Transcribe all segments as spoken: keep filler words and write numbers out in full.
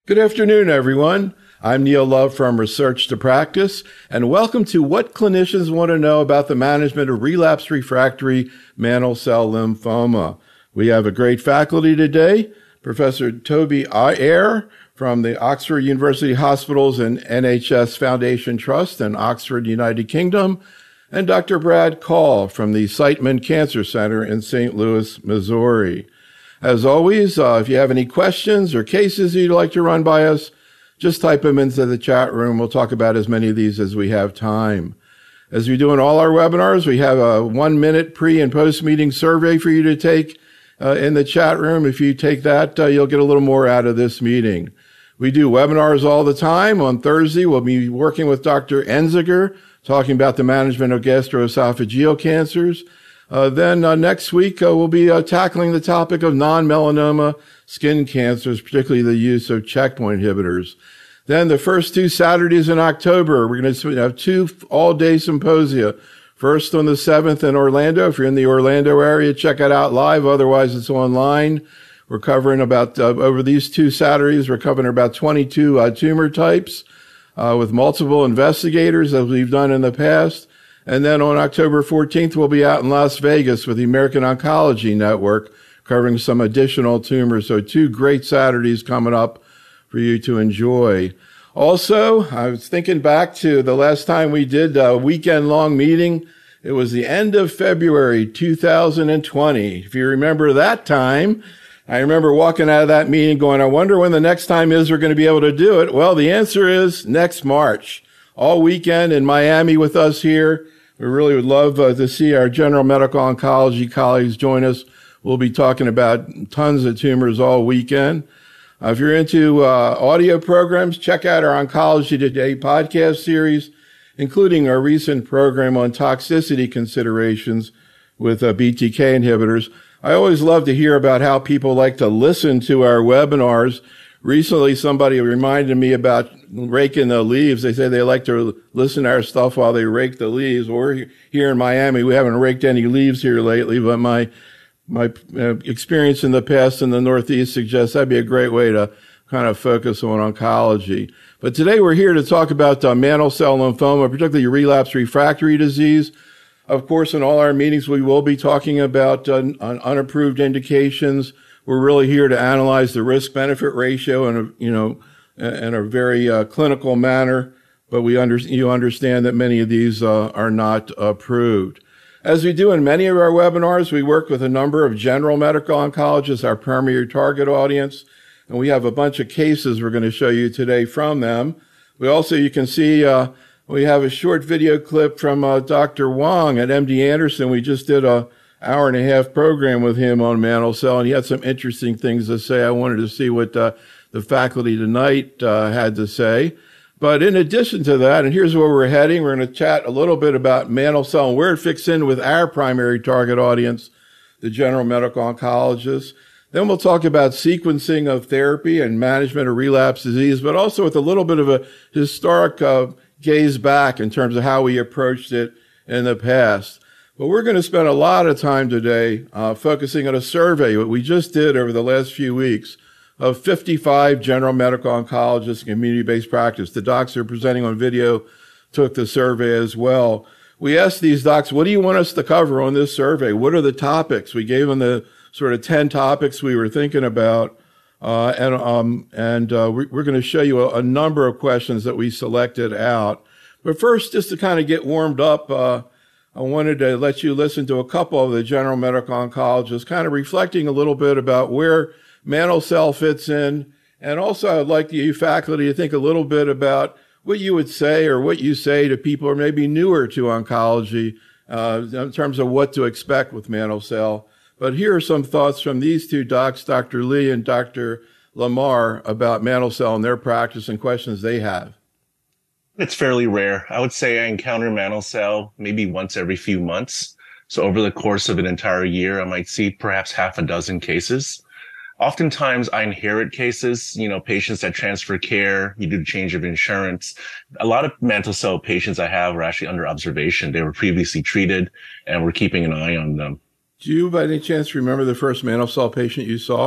Good afternoon, everyone. I'm Neil Love from Research to Practice, and welcome to What Clinicians Want to Know About the Management of Relapsed Refractory Mantle Cell Lymphoma. We have a great faculty today, Professor Toby Ayer from the Oxford University Hospitals and N H S Foundation Trust in Oxford, United Kingdom, and Doctor Brad Call from the Siteman Cancer Center in Saint Louis, Missouri. As always, uh, if you have any questions or cases you'd like to run by us, just type them into the chat room. We'll talk about as many of these as we have time. As we do in all our webinars, we have a one-minute pre- and post-meeting survey for you to take uh, in the chat room. If you take that, uh, you'll get a little more out of this meeting. We do webinars all the time. On Thursday, we'll be working with Doctor Enziger, talking about the management of gastroesophageal cancers. Uh, then uh, next week, uh, we'll be uh, tackling the topic of non-melanoma skin cancers, particularly the use of checkpoint inhibitors. Then the first two Saturdays in October, we're going to have two all-day symposia. First on the seventh in Orlando. If you're in the Orlando area, check it out live. Otherwise, it's online. We're covering about, uh, over these two Saturdays, we're covering about twenty-two uh, tumor types uh, with multiple investigators, as we've done in the past. And then on October fourteenth, we'll be out in Las Vegas with the American Oncology Network covering some additional tumors. So two great Saturdays coming up for you to enjoy. Also, I was thinking back to the last time we did a weekend-long meeting. It was the end of February two thousand twenty. If you remember that time, I remember walking out of that meeting going, I wonder when the next time is we're going to be able to do it. Well, the answer is next March. All weekend in Miami with us here. We really would love uh, to see our general medical oncology colleagues join us. We'll be talking about tons of tumors all weekend. Uh, if you're into uh, audio programs, check out our Oncology Today podcast series, including our recent program on toxicity considerations with uh, B T K inhibitors. I always love to hear about how people like to listen to our webinars. Recently, somebody reminded me about raking the leaves. They say they like to listen to our stuff while they rake the leaves. Well, we're here in Miami. We haven't raked any leaves here lately, but my my uh, experience in the past in the Northeast suggests that'd be a great way to kind of focus on oncology. But today we're here to talk about uh, mantle cell lymphoma, particularly relapsed refractory disease. Of course, in all our meetings, we will be talking about uh, unapproved indications. We're really here to analyze the risk-benefit ratio in a, you know, in a very uh, clinical manner, but we under, you understand that many of these uh, are not approved. As we do in many of our webinars, we work with a number of general medical oncologists, our primary target audience, and we have a bunch of cases we're going to show you today from them. We also, you can see, uh, we have a short video clip from uh, Doctor Wong at M D Anderson. We just did a hour and a half program with him on mantle cell, and he had some interesting things to say. I wanted to see what uh, the faculty tonight uh, had to say. But in addition to that, and here's where we're heading, we're going to chat a little bit about mantle cell and where it fits in with our primary target audience, the general medical oncologists. Then we'll talk about sequencing of therapy and management of relapse disease, but also with a little bit of a historic uh, gaze back in terms of how we approached it in the past. But we're going to spend a lot of time today uh, focusing on a survey that we just did over the last few weeks of fifty-five general medical oncologists in community-based practice. The docs who are presenting on video took the survey as well. We asked these docs, what do you want us to cover on this survey? What are the topics? We gave them the sort of ten topics we were thinking about. Uh, and um, and uh, we, we're going to show you a, a number of questions that we selected out. But first, just to kind of get warmed up, uh, I wanted to let you listen to a couple of the general medical oncologists kind of reflecting a little bit about where mantle cell fits in. And also I'd like you faculty to think a little bit about what you would say or what you say to people who are maybe newer to oncology uh, in terms of what to expect with mantle cell. But here are some thoughts from these two docs, Doctor Lee and Doctor Lamar, about mantle cell and their practice and questions they have. It's fairly rare. I would say I encounter mantle cell maybe once every few months. So over the course of an entire year, I might see perhaps half a dozen cases. Oftentimes I inherit cases, you know, patients that transfer care, you do change of insurance. A lot of mantle cell patients I have are actually under observation. They were previously treated and we're keeping an eye on them. Do you by any chance remember the first mantle cell patient you saw?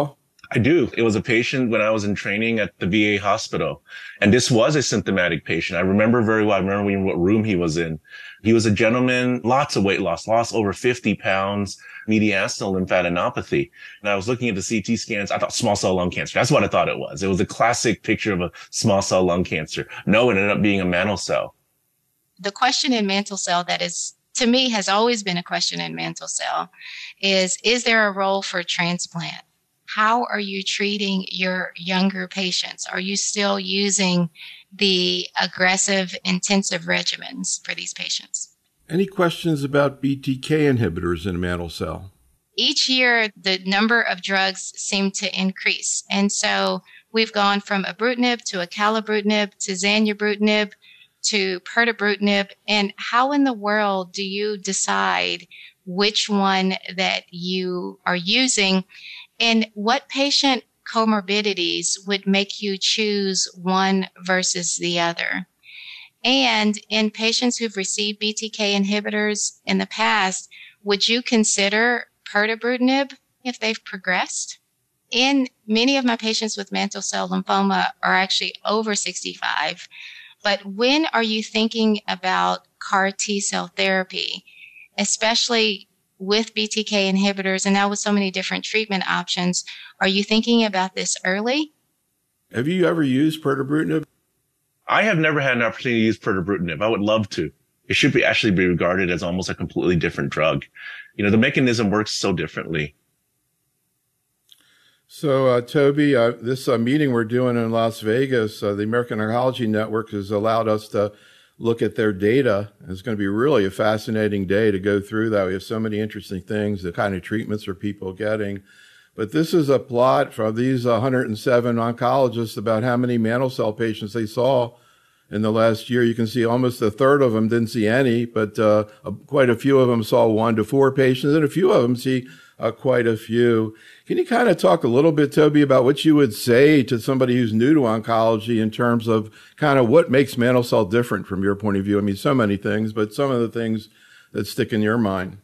I do. It was a patient when I was in training at the V A hospital. And this was a symptomatic patient. I remember very well. I remember what room he was in. He was a gentleman, lots of weight loss, lost over fifty pounds, mediastinal lymphadenopathy. And I was looking at the C T scans. I thought small cell lung cancer. That's what I thought it was. It was a classic picture of a small cell lung cancer. No, it ended up being a mantle cell. The question in mantle cell that is, to me, has always been a question in mantle cell is, is there a role for transplant? How are you treating your younger patients? Are you still using the aggressive, intensive regimens for these patients? Any questions about B T K inhibitors in mantle cell? Each year, the number of drugs seem to increase. And so we've gone from ibrutinib to acalabrutinib to zanubrutinib to pirtobrutinib. And how in the world do you decide which one that you are using? And what patient comorbidities would make you choose one versus the other? And in patients who've received B T K inhibitors in the past, would you consider pirtobrutinib if they've progressed? In many of my patients with mantle cell lymphoma are actually over sixty-five. But when are you thinking about C A R T cell therapy, especially with B T K inhibitors and now with so many different treatment options? Are you thinking about this early? Have you ever used pirtobrutinib? I have never had an opportunity to use pirtobrutinib. I would love to. It should be actually be regarded as almost a completely different drug. You know, the mechanism works so differently. So, uh, Toby, uh, this uh, meeting we're doing in Las Vegas, uh, the American Oncology Network has allowed us to look at their data. It's going to be really a fascinating day to go through that. We have so many interesting things, the kind of treatments are people getting. But this is a plot from these one hundred seven oncologists about how many mantle cell patients they saw in the last year. You can see almost a third of them didn't see any, but uh, quite a few of them saw one to four patients, and a few of them see uh, quite a few. Can you kind of talk a little bit, Toby, about what you would say to somebody who's new to oncology in terms of kind of what makes mantle cell different from your point of view? I mean, so many things, but some of the things that stick in your mind.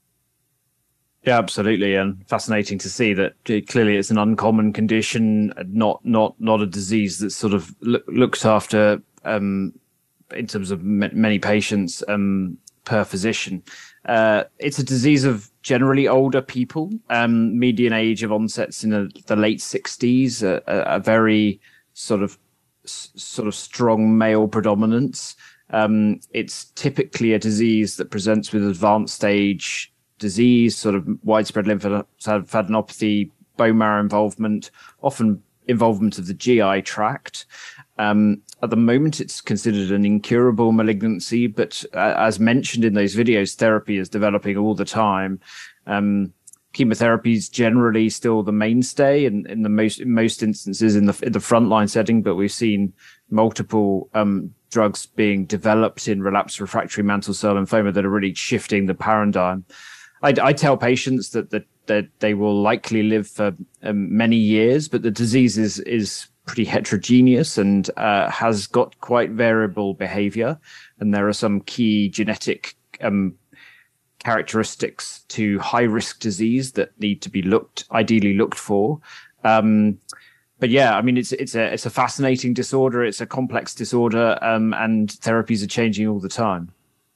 Yeah, absolutely, and fascinating to see that clearly it's an uncommon condition, not not not a disease that's sort of look, looked after um, in terms of m- many patients um, per physician. Uh, it's a disease of generally older people. Um, median age of onset's in a, the late sixties, a, a, a very sort of s- sort of strong male predominance. Um, it's typically a disease that presents with advanced stage disease, sort of widespread lymphadenopathy, bone marrow involvement, often involvement of the G I tract. Um, at the moment, it's considered an incurable malignancy, but uh, as mentioned in those videos, therapy is developing all the time. Um, chemotherapy is generally still the mainstay, and in the most in most instances in the in the frontline setting. But we've seen multiple um, drugs being developed in relapsed refractory mantle cell lymphoma that are really shifting the paradigm. I, I tell patients that, that that they will likely live for um, many years, but the disease is is pretty heterogeneous and uh, has got quite variable behavior. And there are some key genetic um, characteristics to high risk disease that need to be looked, ideally looked for. Um, but yeah, I mean, it's it's a it's a fascinating disorder. It's a complex disorder, um, and therapies are changing all the time.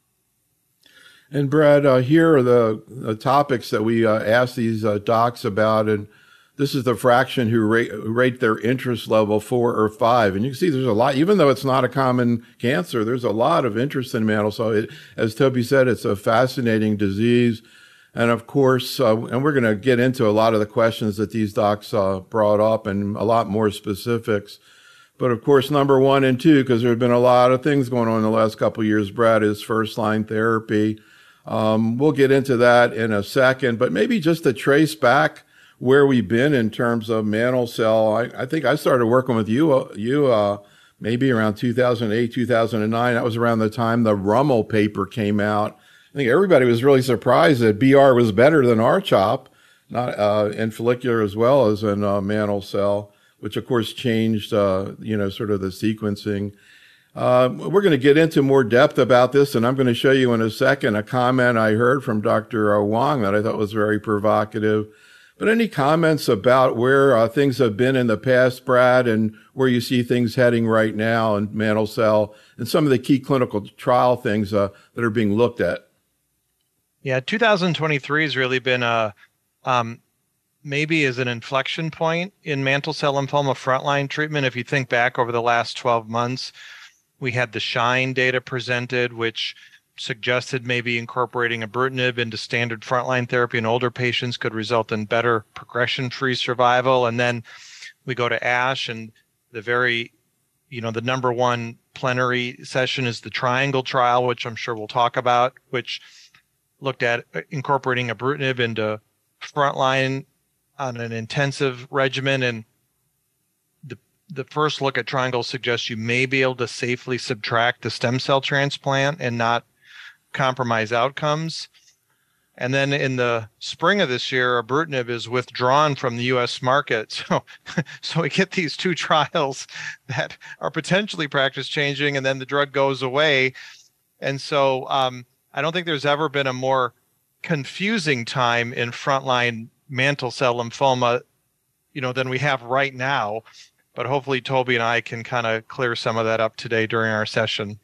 And Brad, uh, here are the, the topics that we uh, ask these uh, docs about, and this is the fraction who rate, who rate their interest level four or five. And you can see there's a lot, even though it's not a common cancer, there's a lot of interest in mantle cell. It, as Toby said, it's a fascinating disease. And of course, uh, and we're going to get into a lot of the questions that these docs uh, brought up and a lot more specifics. But of course, number one and two, because there have been a lot of things going on in the last couple of years, Brad, is first line therapy. Um, we'll get into that in a second, but maybe just to trace back where we've been in terms of mantle cell. I, I think I started working with you, uh, you, uh, maybe around two thousand eight, two thousand nine. That was around the time the Rummel paper came out. I think everybody was really surprised that B R was better than R CHOP, not, uh, in follicular as well as in, uh, mantle cell, which of course changed, uh, you know, sort of the sequencing. Uh, we're going to get into more depth about this, and I'm going to show you in a second a comment I heard from Doctor Wang that I thought was very provocative. But any comments about where uh, things have been in the past, Brad, and where you see things heading right now in mantle cell and some of the key clinical trial things uh, that are being looked at? Yeah, two thousand twenty-three has really been a um, maybe is an inflection point in mantle cell lymphoma frontline treatment. If you think back over the last twelve months, we had the SHINE data presented, which suggested maybe incorporating ibrutinib into standard frontline therapy in older patients could result in better progression-free survival. And then we go to ASH, and the very, you know, the number one plenary session is the TRIANGLE trial, which I'm sure we'll talk about, which looked at incorporating ibrutinib into frontline on an intensive regimen. And the the first look at TRIANGLE suggests you may be able to safely subtract the stem cell transplant and not compromise outcomes. And then in the spring of this year, ibrutinib is withdrawn from the U S market. So, so we get these two trials that are potentially practice changing, and then the drug goes away. And so um, I don't think there's ever been a more confusing time in frontline mantle cell lymphoma, you know, than we have right now. But hopefully Toby and I can kind of clear some of that up today during our session.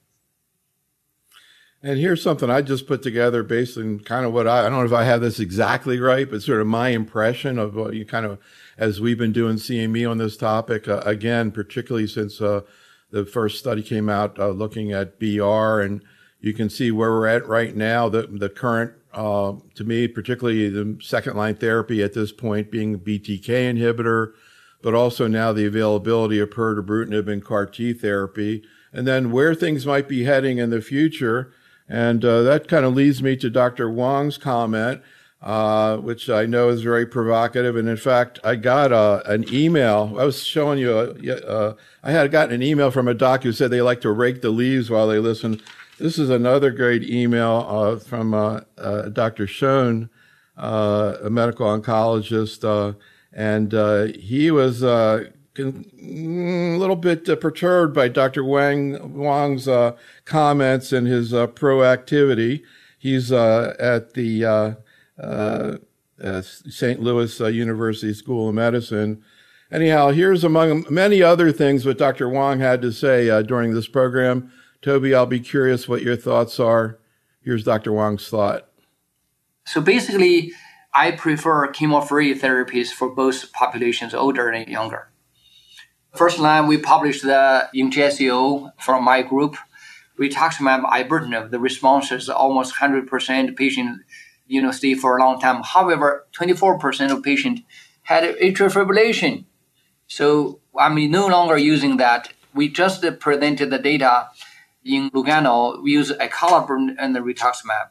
And here's something I just put together based on kind of what I, I don't know if I have this exactly right, but sort of my impression of what you kind of, as we've been doing C M E on this topic, uh, again, particularly since uh, the first study came out uh, looking at B R, and you can see where we're at right now, the, the current, uh, to me, particularly the second line therapy at this point being a B T K inhibitor, but also now the availability of pirtobrutinib and C A R T therapy, and then where things might be heading in the future. And uh, that kind of leads me to Doctor Wang's comment, uh, which I know is very provocative. And in fact, I got uh, an email. I was showing you, a, uh, I had gotten an email from a doc who said they like to rake the leaves while they listen. This is another great email uh, from uh, uh, Doctor Schoen, uh, a medical oncologist. Uh, and uh, he was uh, a little bit uh, perturbed by Doctor Wang, Wang's uh, comments and his uh, proactivity. He's uh, at the uh, uh, uh, Saint Louis uh, University School of Medicine. Anyhow, here's among many other things what Doctor Wang had to say uh, during this program. Toby, I'll be curious what your thoughts are. Here's Doctor Wang's thought. So basically, I prefer chemo-free therapies for both populations, older and younger. First line, we published the in J C O from my group, rituximab ibrutinib. The response is almost one hundred percent patient, you know, stay for a long time. However, twenty-four percent of patients had atrial fibrillation. So I'm no longer using that. We just presented the data in Lugano. We use acalabrutinib and the rituximab.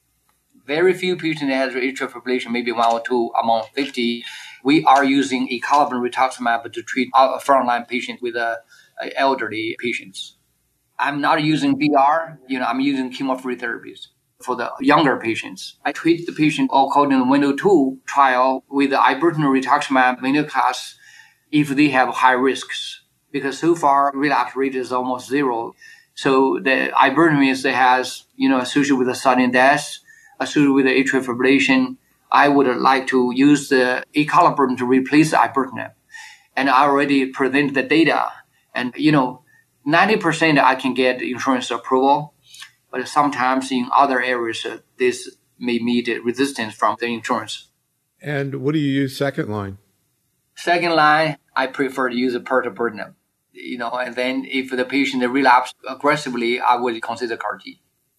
Very few patients had atrial fibrillation, maybe one or two among fifty. We are using acalabrutinib rituximab to treat our frontline patients with uh, elderly patients. I'm not using B R, you know, I'm using chemo-free therapies for the younger patients. I treat the patient according to the window two trial with the ibrutinib rituximab venetoclax if they have high risks, because so far relapse rate is almost zero. So the ibrutinib is that has, you know, associated with a sudden death, associated with the atrial fibrillation. I would like to use the acalabrutinib to replace the ibrutinib. And I already presented the data. And, you know, ninety percent I can get insurance approval, but sometimes in other areas, uh, this may meet resistance from the insurance. And what do you use second line? Second line, I prefer to use a pirtobrutinib. You know, and then if the patient relapse aggressively, I would consider C A R T.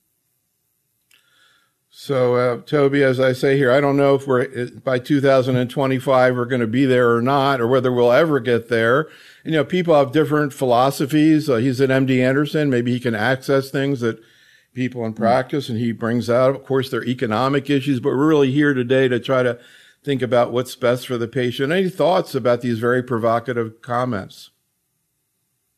So, uh, Toby, as I say here, I don't know if we're by two thousand twenty-five we're going to be there or not, or whether we'll ever get there. You know, people have different philosophies. Uh, he's at M D Anderson. Maybe he can access things that people in practice, and he brings out, of course, their economic issues. But we're really here today to try to think about what's best for the patient. Any thoughts about these very provocative comments?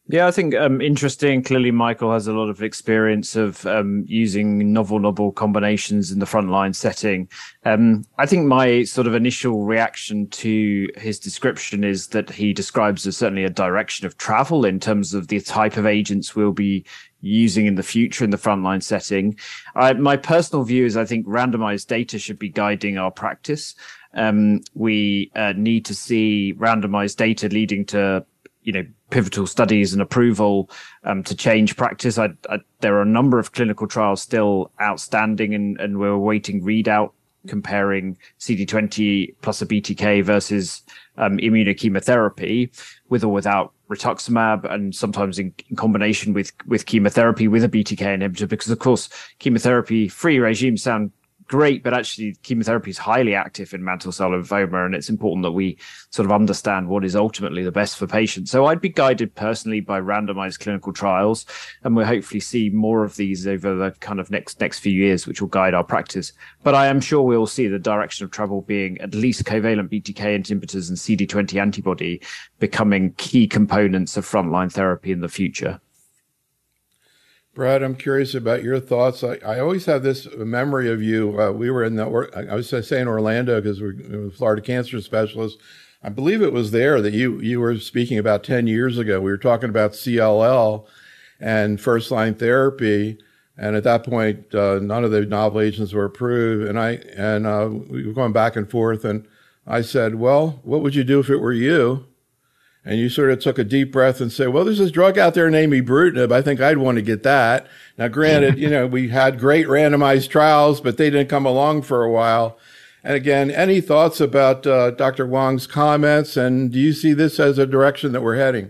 Yeah, I think um, interesting. Clearly, Michael has a lot of experience of um, using novel, novel combinations in the frontline setting. Um, I think my sort of initial reaction to his description is that he describes as certainly a direction of travel in terms of the type of agents we'll be using in the future in the frontline setting. I, my personal view is I think randomized data should be guiding our practice. Um, we uh, need to see randomized data leading to you know, pivotal studies and approval um, to change practice. I, I, there are a number of clinical trials still outstanding, and, and we're awaiting readout comparing C D twenty plus a B T K versus um, immunochemotherapy with or without rituximab, and sometimes in, in combination with, with chemotherapy with a B T K inhibitor, because of course chemotherapy-free regimes sound great, but actually chemotherapy is highly active in mantle cell lymphoma, and it's important that we sort of understand what is ultimately the best for patients. So I'd be guided personally by randomized clinical trials, and we'll hopefully see more of these over the kind of next next few years, which will guide our practice. But I am sure we'll see the direction of travel being at least covalent B T K inhibitors and C D twenty antibody becoming key components of frontline therapy in the future. Brad, I'm curious about your thoughts. I, I always have this memory of you. Uh, we were in the, I was saying Orlando because we're Florida cancer specialists. I believe it was there that you, you were speaking about ten years ago. We were talking about C L L and first line therapy. And at that point, uh, none of the novel agents were approved. And I, and, uh, we were going back and forth. And I said, well, what would you do if it were you? And you sort of took a deep breath and said, well, there's this drug out there named ibrutinib. I think I'd want to get that. Now, granted, you know, we had great randomized trials, but they didn't come along for a while. And again, any thoughts about uh, Doctor Wang's comments? And do you see this as a direction that we're heading?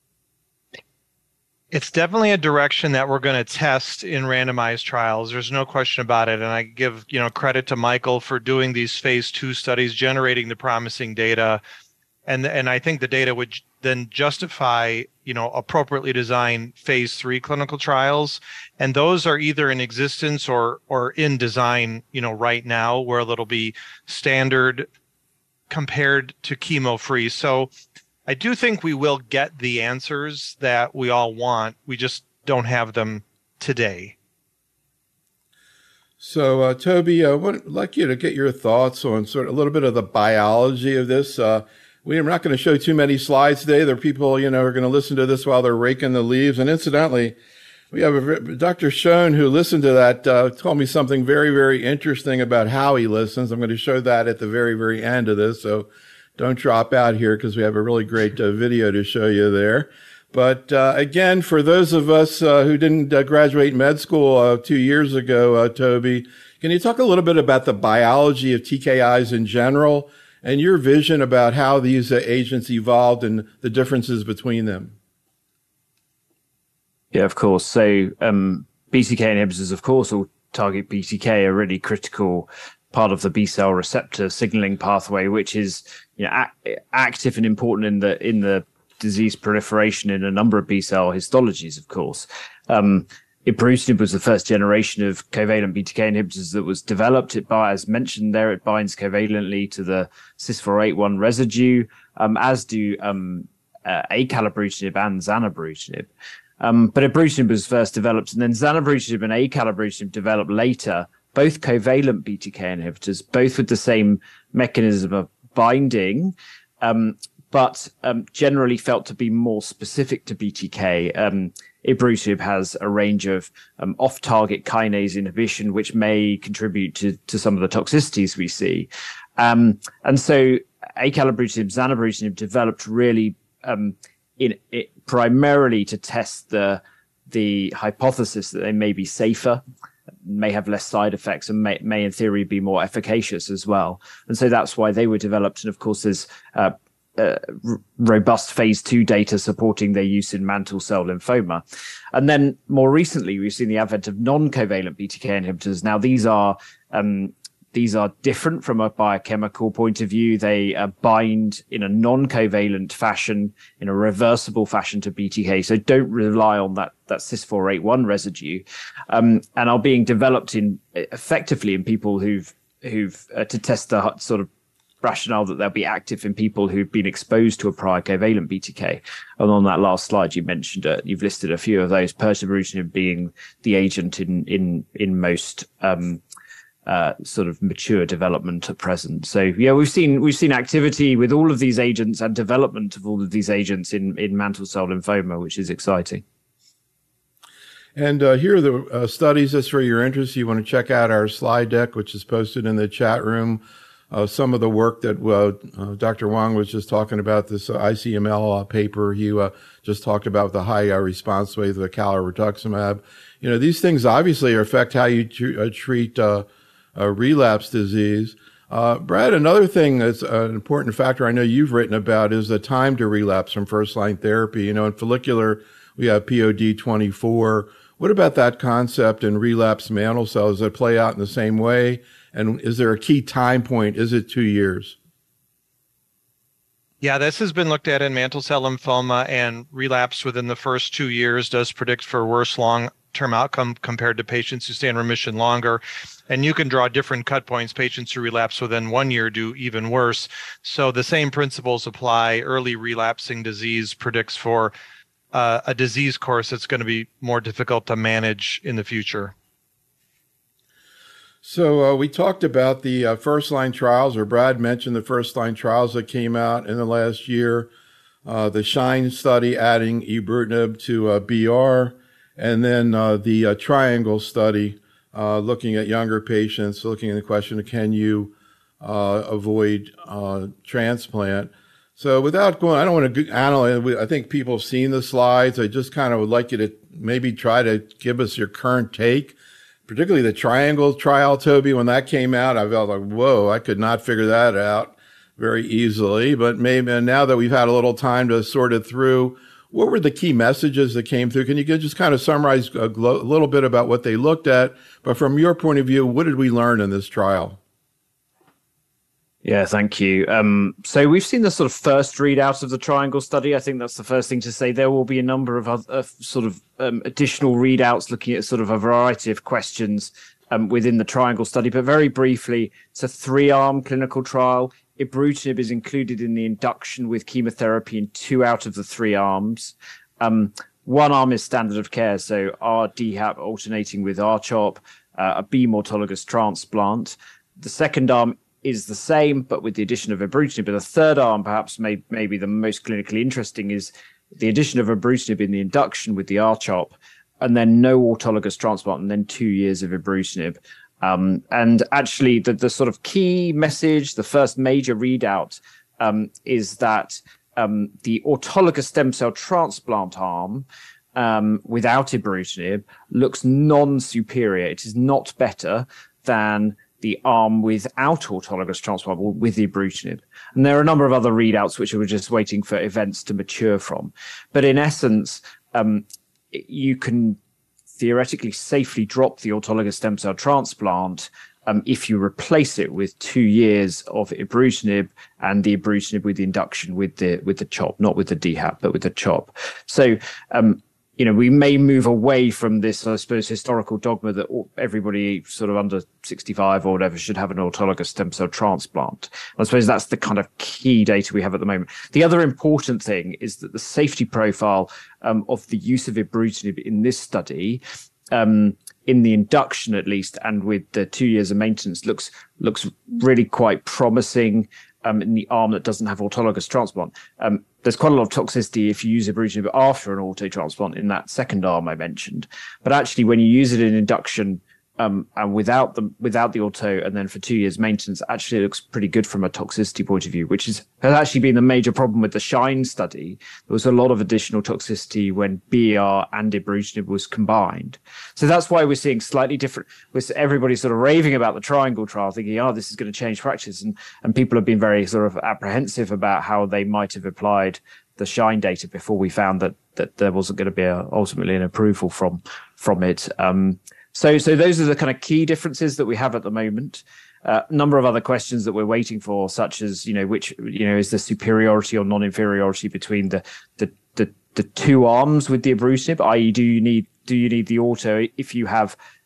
It's definitely a direction that we're going to test in randomized trials. There's no question about it. And I give, you know, credit to Michael for doing these phase two studies, generating the promising data. And and I think the data would then justify, you know, appropriately designed phase three clinical trials. And those are either in existence or or in design, you know, right now, where it'll be standard compared to chemo-free. So I do think we will get the answers that we all want. We just don't have them today. So, uh, Toby, I would like you to get your thoughts on sort of a little bit of the biology of this. Uh, We're not going to show too many slides today. There are people, you know, who are going to listen to this while they're raking the leaves. And incidentally, we have a, Doctor Schoen who listened to that, uh, told me something very, very interesting about how he listens. I'm going to show that at the very, very end of this. So don't drop out here because we have a really great uh, video to show you there. But uh, again, for those of us uh, who didn't uh, graduate med school uh, two years ago, uh, Toby, can you talk a little bit about the biology of T K Is in general, and your vision about how these uh, agents evolved and the differences between them? Yeah, of course. So um, B T K inhibitors, of course, will target B T K, a really critical part of the B cell receptor signaling pathway, which is you know, a- active and important in the in the disease proliferation in a number of B cell histologies, of course. Um, Ibrutinib was the first generation of covalent B T K inhibitors that was developed. It, as mentioned there, it binds covalently to the C Y S four eighty-one residue, um, as do um, uh, acalabrutinib and zanubrutinib. Um, but ibrutinib was first developed, and then zanubrutinib and acalabrutinib developed later, both covalent B T K inhibitors, both with the same mechanism of binding, um, but um, generally felt to be more specific to B T K. Um, Ibrutinib has a range of um, off-target kinase inhibition, which may contribute to, to some of the toxicities we see. Um, and so acalabrutinib, zanubrutinib developed really um, in it primarily to test the the hypothesis that they may be safer, may have less side effects, and may, may in theory be more efficacious as well. And so that's why they were developed. And of course, there's uh, Uh, r- robust phase two data supporting their use in mantle cell lymphoma. And then more recently, we've seen the advent of non-covalent B T K inhibitors. Now, these are um, these are different from a biochemical point of view. They uh, bind in a non-covalent fashion, in a reversible fashion to B T K. So don't rely on that, that C Y S four eighty-one residue, um, and are being developed in effectively in people who've who've uh, to test the sort of rationale that they'll be active in people who've been exposed to a prior covalent B T K. And on that last slide, you mentioned it. You've listed a few of those, pirtobrutinib being the agent in in in most um, uh, sort of mature development at present. So yeah, we've seen we've seen activity with all of these agents and development of all of these agents in in mantle cell lymphoma, which is exciting. And uh, here are the uh, studies. Just for your interest, you want to check out our slide deck, which is posted in the chat room. Uh, some of the work that uh, uh, Doctor Wang was just talking about, this uh, I C M L uh, paper he uh, just talked about, the high uh, response rate of the calrituximab. You know, these things obviously affect how you tr- uh, treat uh, uh, relapse disease. Uh, Brad, another thing that's uh, an important factor I know you've written about is the time to relapse from first-line therapy. You know, in follicular, we have P O D twenty-four. What about that concept in relapse mantle cell? Does it play out in the same way? And is there a key time point? Is it two years? Yeah, this has been looked at in mantle cell lymphoma, and relapse within the first two years does predict for worse long-term outcome compared to patients who stay in remission longer. And you can draw different cut points. Patients who relapse within one year do even worse. So the same principles apply. Early relapsing disease predicts for uh, a disease course that's going to be more difficult to manage in the future. So uh, we talked about the uh, first-line trials, or Brad mentioned the first-line trials that came out in the last year, uh, the SHINE study adding ibrutinib to uh, B R, and then uh, the uh, TRIANGLE study uh, looking at younger patients, looking at the question of can you uh, avoid uh, transplant. So without going, I don't want to analyze, I think people have seen the slides. I just kind of would like you to maybe try to give us your current take. Particularly the TRIANGLE trial, Toby, when that came out, I felt like, whoa, I could not figure that out very easily. But maybe now that we've had a little time to sort it through, what were the key messages that came through? Can you just kind of summarize a, glo- a little bit about what they looked at? But from your point of view, what did we learn in this trial? Yeah, thank you. Um, so we've seen the sort of first readout of the TRIANGLE study. I think that's the first thing to say. There will be a number of other uh, sort of um, additional readouts looking at sort of a variety of questions um, within the TRIANGLE study. But very briefly, it's a three-arm clinical trial. Ibrutinib is included in the induction with chemotherapy in two out of the three arms. Um, one arm is standard of care, so R-D HAP alternating with R-CHOP, uh, a beam autologous transplant. The second arm is the same, but with the addition of ibrutinib. But the third arm, perhaps may, maybe the most clinically interesting, is the addition of ibrutinib in the induction with the R-CHOP, and then no autologous transplant, and then two years of ibrutinib. Um, and actually, the, the sort of key message, the first major readout, um, is that um, the autologous stem cell transplant arm um, without ibrutinib looks non-superior. It is not better than the arm without autologous transplant with ibrutinib. And there are a number of other readouts which we're just waiting for events to mature from. But in essence, um, you can theoretically safely drop the autologous stem cell transplant um, if you replace it with two years of ibrutinib, and the ibrutinib with the induction with the with the CHOP, not with the D HAP, but with the CHOP. So um, you know, we may move away from this, I suppose, historical dogma that everybody sort of under sixty-five or whatever should have an autologous stem cell transplant. I suppose that's the kind of key data we have at the moment. The other important thing is that the safety profile um, of the use of ibrutinib in this study, um, in the induction at least, and with the two years of maintenance, looks looks really quite promising. Um, in the arm that doesn't have autologous transplant. Um, there's quite a lot of toxicity if you use ibrutinib after an auto transplant in that second arm I mentioned. But actually, when you use it in induction um, and without the without the auto, and then for two years maintenance, actually it looks pretty good from a toxicity point of view, which is has actually been the major problem with the SHINE study. There was a lot of additional toxicity when B R and ibrutinib was combined. So that's why we're seeing slightly different. With everybody sort of raving about the TRIANGLE trial, thinking, "Oh, this is going to change practice," and and people have been very sort of apprehensive about how they might have applied the SHINE data before we found that that there wasn't going to be a, ultimately an approval from from it. Um, So, so those are the kind of key differences that we have at the moment. A uh, number of other questions that we're waiting for, such as, you know, which, you know, is the superiority or non-inferiority between the, the, the, the two arms with the ibrutinib, that is, do you need, do you need the auto if you have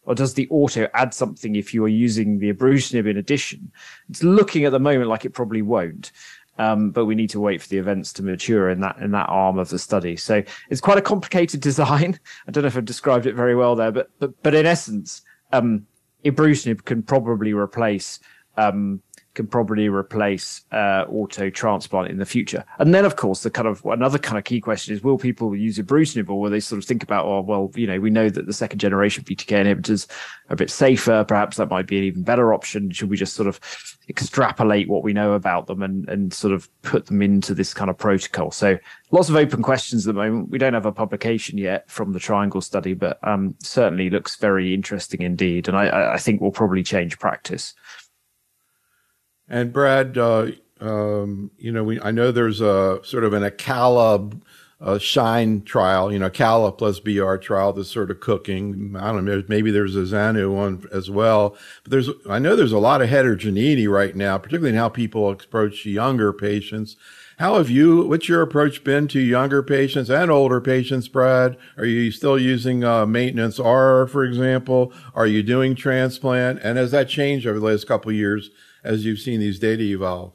or does the auto add something if you are using the ibrutinib in addition? It's looking at the moment like it probably won't. Um, but we need to wait for the events to mature in that in that arm of the study. So it's quite a complicated design. I don't know if I've described it very well there, but but but in essence, um, ibrutinib can probably replace um, can probably replace uh, auto transplant in the future. And then, of course, the kind of another kind of key question is: will people use ibrutinib, or will they sort of think about, oh, well, you know, we know that the second generation B T K inhibitors are a bit safer. Perhaps that might be an even better option. Should we just sort of extrapolate what we know about them and, and sort of put them into this kind of protocol? So lots of open questions at the moment. We don't have a publication yet from the Triangle study, but um, certainly looks very interesting indeed. And I, I think will probably change practice. And Brad, uh, um, you know, we I know there's a sort of an Acala uh, Shine trial, you know, Acala plus B R trial that's sort of cooking. I don't know, maybe there's a Xanu one as well. But there's, I know there's a lot of heterogeneity right now, particularly in how people approach younger patients. How have you, what's your approach been to younger patients and older patients, Brad? Are you still using uh, maintenance R, for example? Are you doing transplant? And has that changed over the last couple of years as you've seen these data evolve?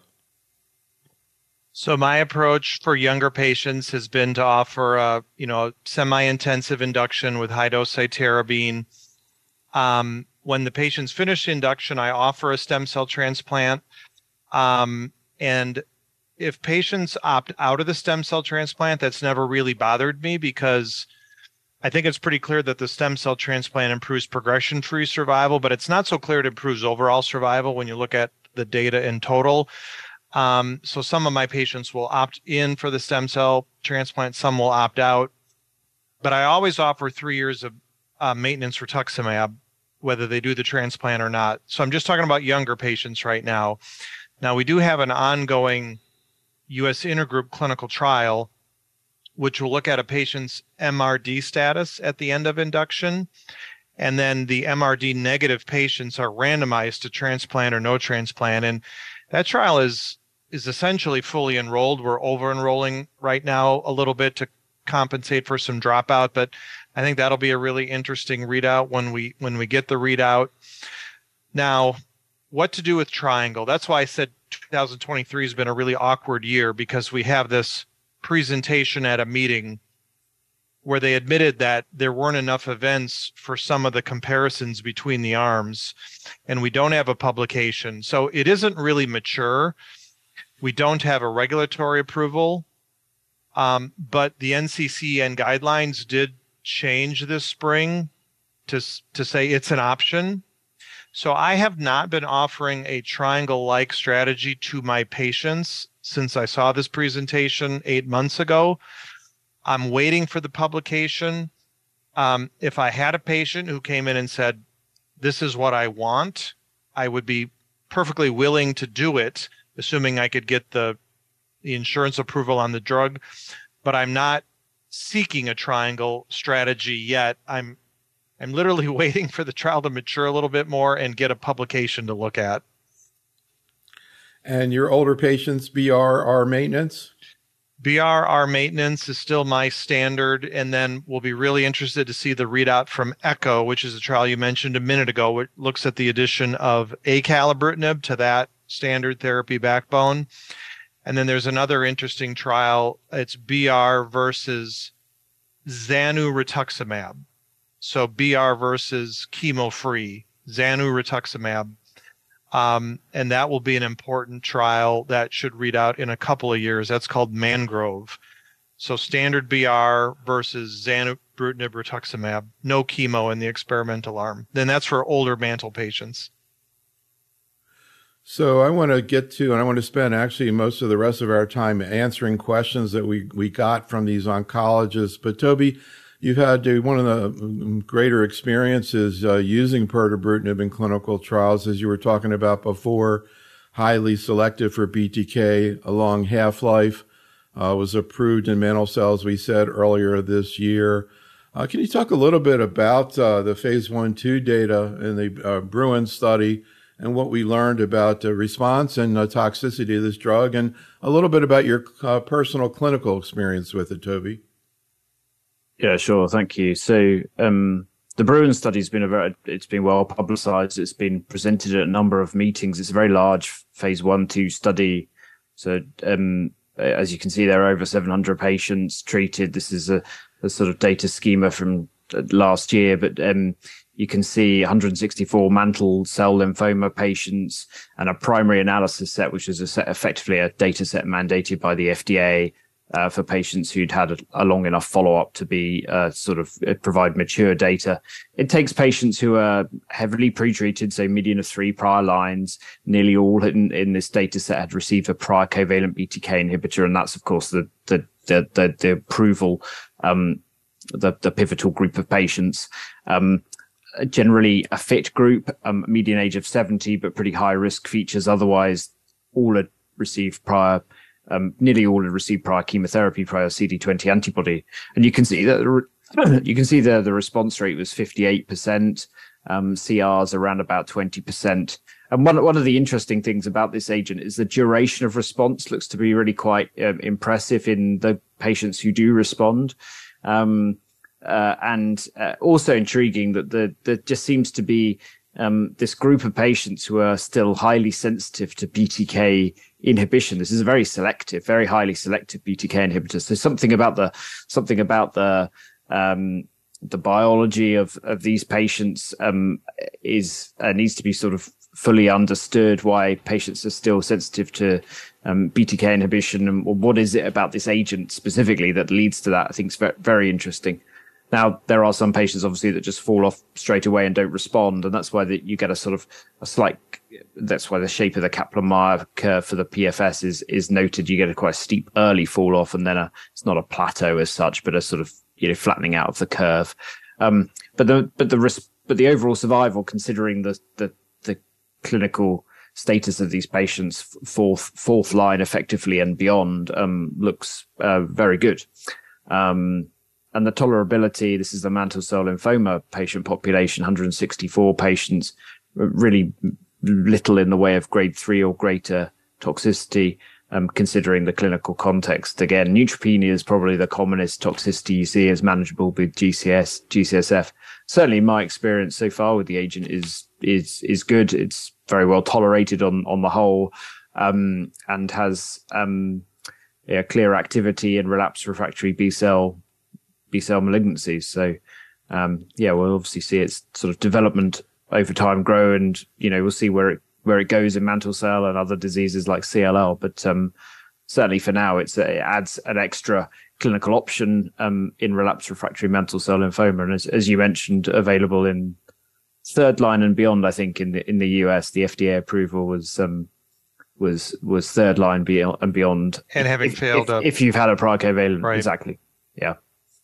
So my approach for younger patients has been to offer a, you know, semi-intensive induction with high-dose cytarabine. Um, when the patients finish induction, I offer a stem cell transplant. Um, and if patients opt out of the stem cell transplant, that's never really bothered me, because I think it's pretty clear that the stem cell transplant improves progression-free survival, but it's not so clear it improves overall survival when you look at the data in total. Um, so some of my patients will opt in for the stem cell transplant, some will opt out. But I always offer three years of uh, maintenance rituximab, whether they do the transplant or not. So I'm just talking about younger patients right now. Now, we do have an ongoing U S intergroup clinical trial, which will look at a patient's M R D status at the end of induction. And then the M R D negative patients are randomized to transplant or no transplant. And that trial is is essentially fully enrolled. We're over enrolling right now a little bit to compensate for some dropout, but I think that'll be a really interesting readout when we when we get the readout. Now, what to do with Triangle? That's why I said two thousand twenty-three has been a really awkward year, because we have this presentation at a meeting where they admitted that there weren't enough events for some of the comparisons between the arms, and we don't have a publication. So it isn't really mature. We don't have a regulatory approval, um, but the N C C N guidelines did change this spring to, to say it's an option. So I have not been offering a Triangle-like strategy to my patients since I saw this presentation eight months ago. I'm waiting for the publication. Um, if I had a patient who came in and said, this is what I want, I would be perfectly willing to do it, assuming I could get the, the insurance approval on the drug. But I'm not seeking a Triangle strategy yet. I'm I'm literally waiting for the trial to mature a little bit more and get a publication to look at. And your older patients, B R R maintenance? B R R maintenance is still my standard, and then we'll be really interested to see the readout from ECHO, which is a trial you mentioned a minute ago, which looks at the addition of acalabrutinib to that standard therapy backbone. And then there's another interesting trial. It's B R versus Xanu rituximab. So B R versus chemo-free, Xanu rituximab. Um, and that will be an important trial that should read out in a couple of years. That's called Mangrove. So standard B R versus zanubrutinib rituximab, no chemo in the experimental arm. Then that's for older mantle patients. So I want to get to, and I want to spend actually most of the rest of our time answering questions that we, we got from these oncologists. But Toby, you've had uh, one of the greater experiences uh, using pirtobrutinib in clinical trials, as you were talking about before, highly selective for B T K, a long half-life, uh, was approved in mantle cell, as we said earlier this year. Uh, can you talk a little bit about uh, the phase one two data in the uh, Bruin study and what we learned about the response and uh, toxicity of this drug, and a little bit about your uh, personal clinical experience with it, Toby? Yeah, sure. Thank you. So um, the the Bruin study has been a very, it's been well publicized. It's been presented at a number of meetings. It's a very large phase one, two study. So, um, as you can see, there are over seven hundred patients treated. This is a, a sort of data schema from last year, but, um, you can see one hundred sixty-four mantle cell lymphoma patients and a primary analysis set, which is a set, effectively a data set mandated by the F D A uh, for patients who'd had a, a long enough follow-up to be uh, sort of uh, provide mature data. It takes patients who are heavily pretreated, so median of three prior lines. Nearly all in, in this data set had received a prior covalent B T K inhibitor, and that's, of course, the the the the, the approval, um, the the pivotal group of patients. Um, Generally a fit group, um, median age of seventy, but pretty high risk features. Otherwise, all had received prior, um, nearly all had received prior chemotherapy, prior C D twenty antibody. And you can see that the, you can see the, the response rate was fifty-eight percent, um, C Rs around about twenty percent. And one, one of the interesting things about this agent is the duration of response looks to be really quite um, impressive in the patients who do respond. Um, Uh, and uh, also intriguing that the there just seems to be um, this group of patients who are still highly sensitive to B T K inhibition. This is a very selective, very highly selective B T K inhibitor. So something about the something about the um, the biology of of these patients um, is uh, needs to be sort of fully understood. Why patients are still sensitive to um, B T K inhibition, and what is it about this agent specifically that leads to that? I think it's very, very interesting. Now, there are some patients, obviously, that just fall off straight away and don't respond. And that's why the, you get a sort of a slight, that's why the shape of the Kaplan-Meier curve for the P F S is, is noted. You get a quite steep early fall off, and then a, it's not a plateau as such, but a sort of, you know, flattening out of the curve. Um, but the, but the risk, but the overall survival, considering the, the, the clinical status of these patients, fourth, fourth line effectively and beyond, um, looks, uh, very good. Um, And the tolerability, this is the mantle cell lymphoma patient population, one hundred sixty-four patients, really little in the way of grade three or greater toxicity, um, considering the clinical context. Again, neutropenia is probably the commonest toxicity you see as manageable with G C S, G C S F. Certainly my experience so far with the agent is, is, is good. It's very well tolerated on, on the whole, um, and has, um, yeah, clear activity in relapsed refractory B cell B-cell malignancies. So, um, yeah, we'll obviously see its sort of development over time grow, and, you know, we'll see where it, where it goes in mantle cell and other diseases like C L L. But, um, certainly for now, it's, it adds an extra clinical option, um, in relapsed refractory mantle cell lymphoma. And as, as you mentioned, available in third line and beyond. I think in the, in the U S, the F D A approval was, um, was, was third line beyond and beyond. And having if, failed if, up. if you've had a prior covalent. Right. Exactly. Yeah.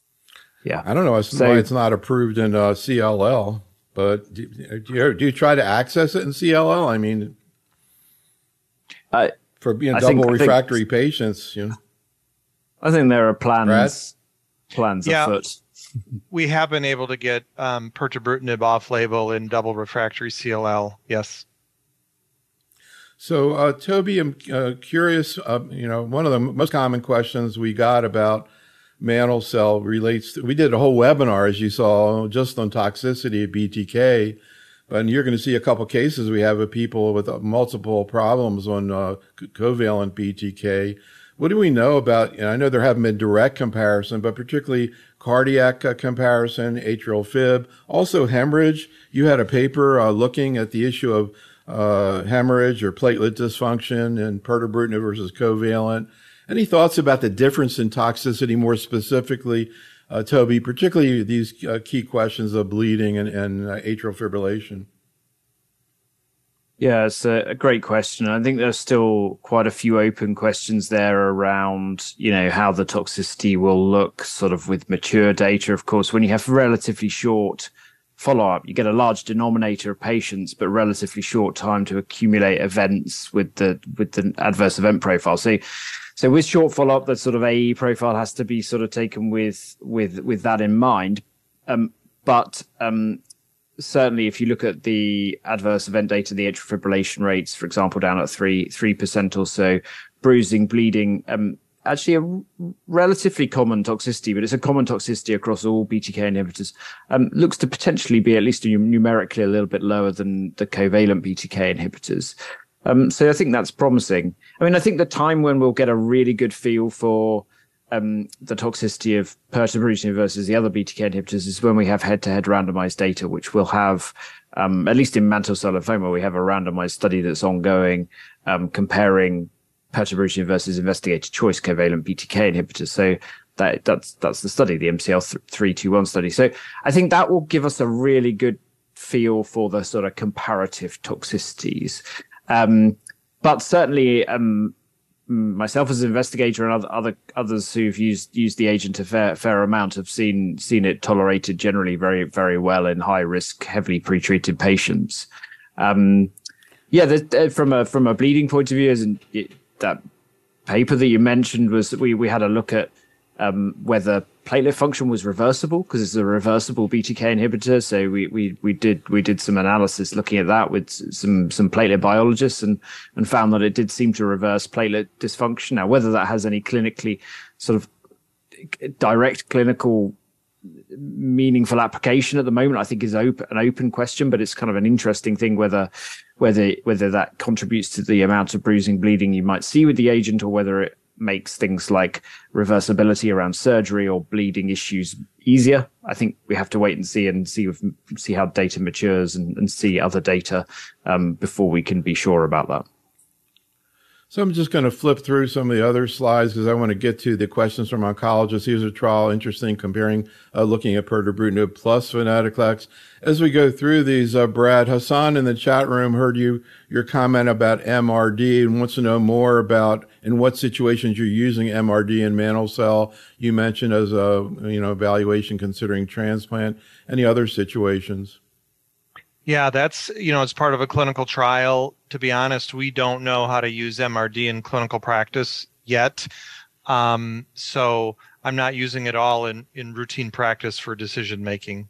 Yeah, I don't know so, why it's not approved in uh, C L L, but do, do, you, do you try to access it in C L L? I mean, uh, for being I double think, refractory think, patients, you know. I think there are plans Brad? plans yeah, afoot. We have been able to get um, pirtobrutinib off label in double refractory C L L. Yes. So, uh, Toby, I'm uh, curious. Uh, you know, one of the most common questions we got about mantle cell relates to, we did a whole webinar, as you saw, just on toxicity of B T K, but you're going to see a couple cases we have of people with uh, multiple problems on uh, covalent B T K. What do we know about, and I know there haven't been direct comparison, but particularly cardiac uh, comparison, atrial fib, also hemorrhage. You had a paper uh, looking at the issue of uh, hemorrhage or platelet dysfunction in pirtobrutinib versus covalent. Any thoughts about the difference in toxicity more specifically, uh, Toby, particularly these uh, key questions of bleeding and, and uh, atrial fibrillation? Yeah, it's a, a great question. I think there's still quite a few open questions there around, you know, how the toxicity will look sort of with mature data. Of course, when you have relatively short follow-up, you get a large denominator of patients, but relatively short time to accumulate events with the with the adverse event profile. So, so with short follow-up, that sort of A E profile has to be sort of taken with with with that in mind. Um, but um, certainly, if you look at the adverse event data, the atrial fibrillation rates, for example, down at three three percent or so, bruising, bleeding, um, actually a r- relatively common toxicity, but it's a common toxicity across all B T K inhibitors. Um, looks to potentially be at least numerically a little bit lower than the covalent B T K inhibitors. Um, so I think that's promising. I mean, I think the time when we'll get a really good feel for um, the toxicity of pirtobrutinib versus the other B T K inhibitors is when we have head-to-head randomized data, which we'll have, um, at least in mantle cell lymphoma, we have a randomized study that's ongoing, um, comparing pirtobrutinib versus investigator choice covalent B T K inhibitors. So that that's that's the study, the M C L three twenty-one study. So I think that will give us a really good feel for the sort of comparative toxicities. Um, but certainly, um, myself as an investigator and other, other others who've used used the agent a fair fair amount have seen seen it tolerated generally very very well in high risk, heavily pretreated patients. Um, yeah, the, from a from a bleeding point of view, as in it, that paper that you mentioned was we we had a look at um, whether platelet function was reversible, because it's a reversible B T K inhibitor. So we we we did we did some analysis looking at that with some some platelet biologists and and found that it did seem to reverse platelet dysfunction. Now, whether that has any clinically sort of direct clinical meaningful application at the moment, I think is open, an open question, but it's kind of an interesting thing whether whether whether that contributes to the amount of bruising, bleeding you might see with the agent, or whether it makes things like reversibility around surgery or bleeding issues easier. I think we have to wait and see and see if, see how data matures and, and see other data um, before we can be sure about that. So I'm just going to flip through some of the other slides because I want to get to the questions from oncologists. Here's a trial interesting comparing, uh, looking at pirtobrutinib plus venetoclax. As we go through these, uh, Brad, Hassan in the chat room heard you, your comment about M R D and wants to know more about in what situations you're using M R D in mantle cell. You mentioned as a, you know, evaluation considering transplant. Any other situations? Yeah, that's, you know, it's part of a clinical trial. To be honest, we don't know how to use M R D in clinical practice yet. Um, so I'm not using it all in, in routine practice for decision making.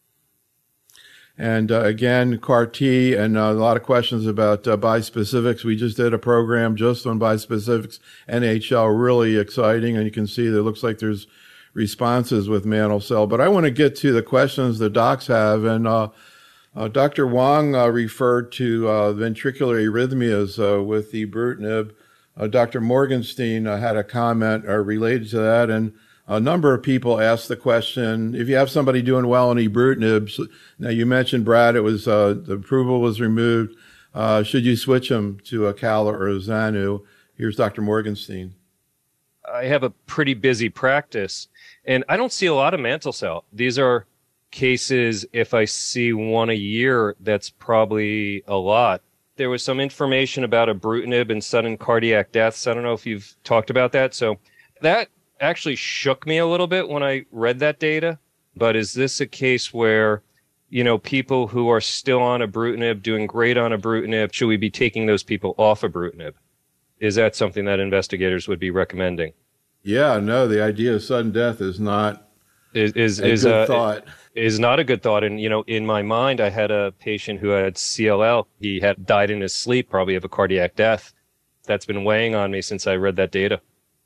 And uh, again, C A R T and uh, a lot of questions about uh, bispecifics. We just did a program just on bispecifics, N H L, really exciting. And you can see that it looks like there's responses with mantle cell. But I want to get to the questions the docs have. And uh, Uh, Doctor Wang uh, referred to uh, ventricular arrhythmias uh, with the ibrutinib. Uh, Doctor Morgenstein uh, had a comment uh, related to that, and a number of people asked the question: if you have somebody doing well on ibrutinib, so, now you mentioned Brad, it was uh, the approval was removed. Uh, should you switch them to Acala or Zanu? Here's Doctor Morgenstein. I have a pretty busy practice, and I don't see a lot of mantle cell. These are cases, if I see one a year, that's probably a lot. There was some information about ibrutinib and sudden cardiac deaths. I don't know if you've talked about that. So that actually shook me a little bit when I read that data. But is this a case where, you know, people who are still on ibrutinib, doing great on ibrutinib, should we be taking those people off ibrutinib? Is that something that investigators would be recommending? Yeah, no, the idea of sudden death is not is is a is good a thought. Is not a good thought. And, you know, in my mind, I had a patient who had C L L. He had died in his sleep, probably of a cardiac death. That's been weighing on me since I read that data.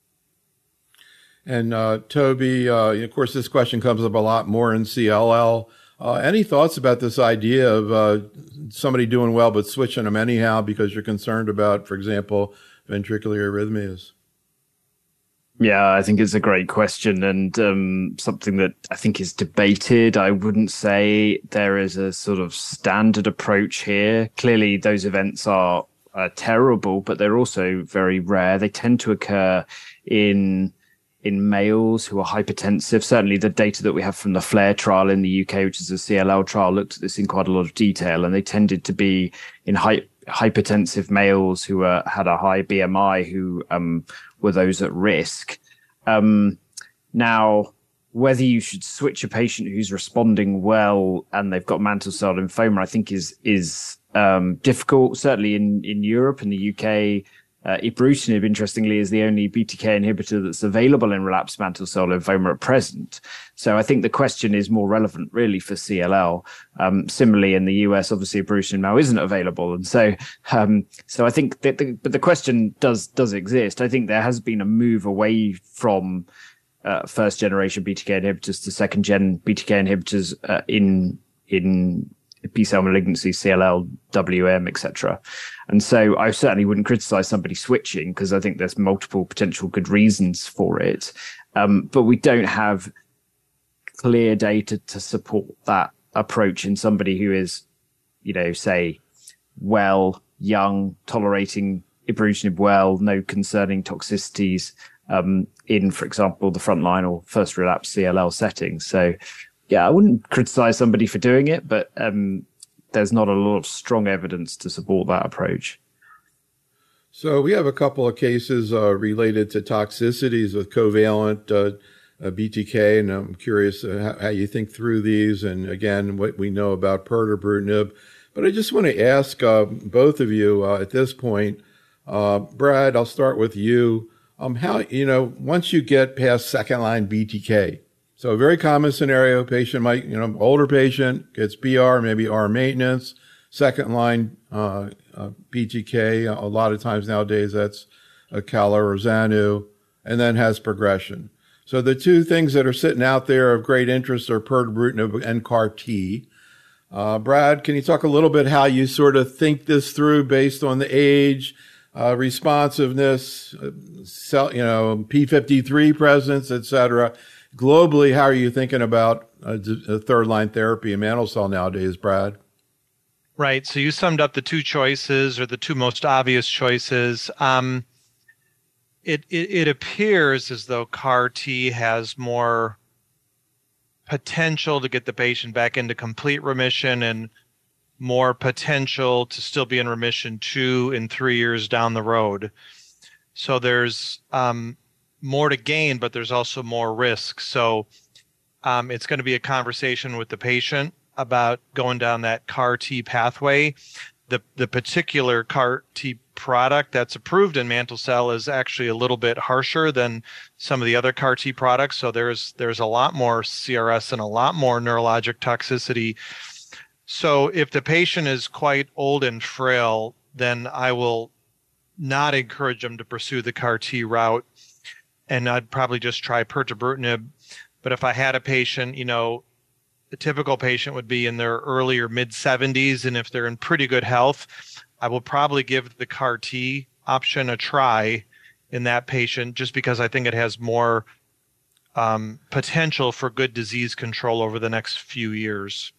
And uh, Toby, uh, of course, this question comes up a lot more in C L L. Uh, any thoughts about this idea of uh, somebody doing well but switching them anyhow because you're concerned about, for example, ventricular arrhythmias? Yeah, I think it's a great question and um, something that I think is debated. I wouldn't say there is a sort of standard approach here. Clearly, those events are uh, terrible, but they're also very rare. They tend to occur in in males who are hypertensive. Certainly, the data that we have from the FLAIR trial in the U K, which is a C L L trial, looked at this in quite a lot of detail, and they tended to be in hy- hypertensive males who uh, had a high B M I who um, were those at risk. Um, now, whether you should switch a patient who's responding well and they've got mantle cell lymphoma, I think is is um, difficult. Certainly in, in Europe and the U K, Uh, ibrutinib, interestingly, is the only B T K inhibitor that's available in relapsed mantle cell lymphoma at present. So I think the question is more relevant really for C L L. Um, similarly, in the U S, obviously, ibrutinib now isn't available. And so um, so I think that the, but the question does does exist. I think there has been a move away from uh, first generation B T K inhibitors to second gen B T K inhibitors uh, in in B-cell malignancy, C L L, W M, et cetera. And so I certainly wouldn't criticize somebody switching because I think there's multiple potential good reasons for it. Um, but we don't have clear data to support that approach in somebody who is, you know, say, well, young, tolerating ibrutinib well, no concerning toxicities um, in, for example, the frontline or first relapse C L L setting. So yeah, I wouldn't criticize somebody for doing it, but um, there's not a lot of strong evidence to support that approach. So we have a couple of cases uh, related to toxicities with covalent uh, uh, B T K, and I'm curious uh, how, how you think through these, and again, what we know about pirtobrutinib. But I just want to ask uh, both of you uh, at this point, uh, Brad, I'll start with you. Um, how, you know, once you get past second line B T K, so a very common scenario, patient might, you know, older patient gets B R, maybe R maintenance, second line uh, uh, B T K. A lot of times nowadays that's Acala or Zanu, and then has progression. So the two things that are sitting out there of great interest are pirtobrutinib and C A R T. Uh, Brad, can you talk a little bit how you sort of think this through based on the age, uh, responsiveness, uh, cell, you know, P fifty-three presence, et cetera? Globally, how are you thinking about uh, d- third line therapy in mantle cell nowadays, Brad? Right. So you summed up the two choices, or the two most obvious choices. Um, it, it it appears as though C A R T has more potential to get the patient back into complete remission, and more potential to still be in remission two and three years down the road. So there's um, more to gain, but there's also more risk. So um, it's going to be a conversation with the patient about going down that C A R T pathway. The the particular C A R T product that's approved in mantle cell is actually a little bit harsher than some of the other C A R T products. So there's there's a lot more C R S and a lot more neurologic toxicity. So if the patient is quite old and frail, then I will not encourage them to pursue the C A R T route, and I'd probably just try pirtobrutinib. But if I had a patient, you know, the typical patient would be in their early or mid seventies, and if they're in pretty good health, I will probably give the C A R T option a try in that patient, just because I think it has more um, potential for good disease control over the next few years.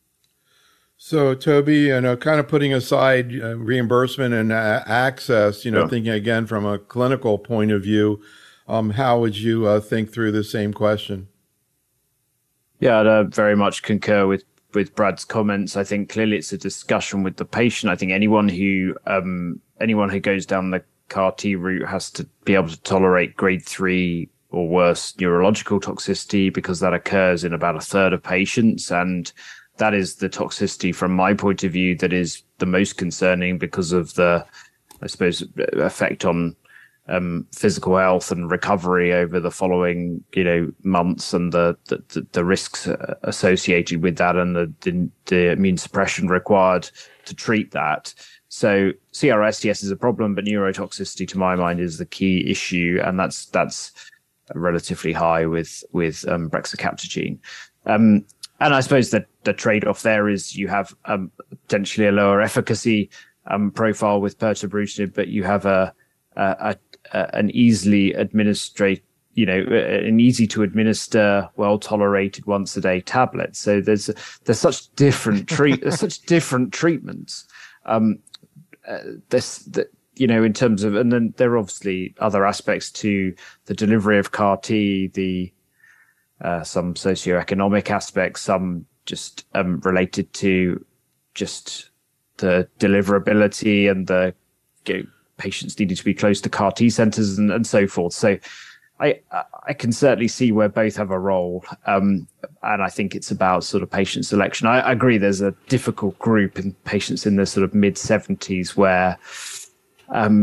So, Toby, you know, kind of putting aside uh, reimbursement and uh, access, you know, yeah. thinking again from a clinical point of view, um, how would you uh, think through the same question? Yeah, I'd uh, very much concur with, with Brad's comments. I think clearly it's a discussion with the patient. I think anyone who um, anyone who goes down the C A R T route has to be able to tolerate grade three or worse neurological toxicity, because that occurs in about a third of patients. And that is the toxicity from my point of view that is the most concerning, because of the, I suppose, effect on um, physical health and recovery over the following, you know, months, and the the, the risks associated with that, and the, the the immune suppression required to treat that. So C R S, yes, is a problem, but neurotoxicity, to my mind, is the key issue, and that's that's relatively high with with um, brexacaptogene. Um, and I suppose that the trade-off there is you have um, potentially a lower efficacy um, profile with pirtobrutinib, but you have a, a, a an easily administrate, you know, an easy to administer, well tolerated once a day tablet. So there's there's such different treat there's such different treatments. Um, uh, this that you know in terms of, and then there are obviously other aspects to the delivery of C A R T, the uh, some socioeconomic aspects, some just um, related to just the deliverability and the you know, patients needing to be close to C A R T centers and, and so forth. So I I can certainly see where both have a role, um, and I think it's about sort of patient selection. I, I agree there's a difficult group in patients in the sort of mid seventies where um,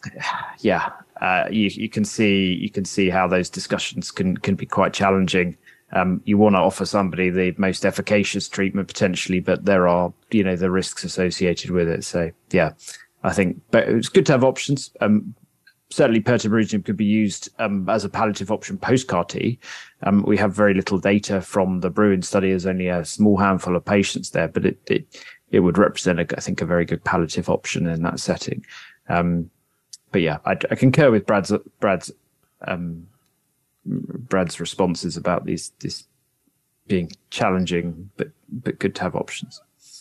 yeah, uh, you you can see you can see how those discussions can can be quite challenging. Um, you want to offer somebody the most efficacious treatment potentially, but there are, you know, the risks associated with it. So yeah, I think, but it's good to have options. Um, certainly pirtobrutinib could be used um, as a palliative option post-C A R T. Um, we have very little data from the Bruin study. There's only a small handful of patients there, but it it, it would represent, a, I think, a very good palliative option in that setting. Um, but yeah, I, I concur with Brad's Brad's um, Brad's responses about these this being challenging, but but good to have options.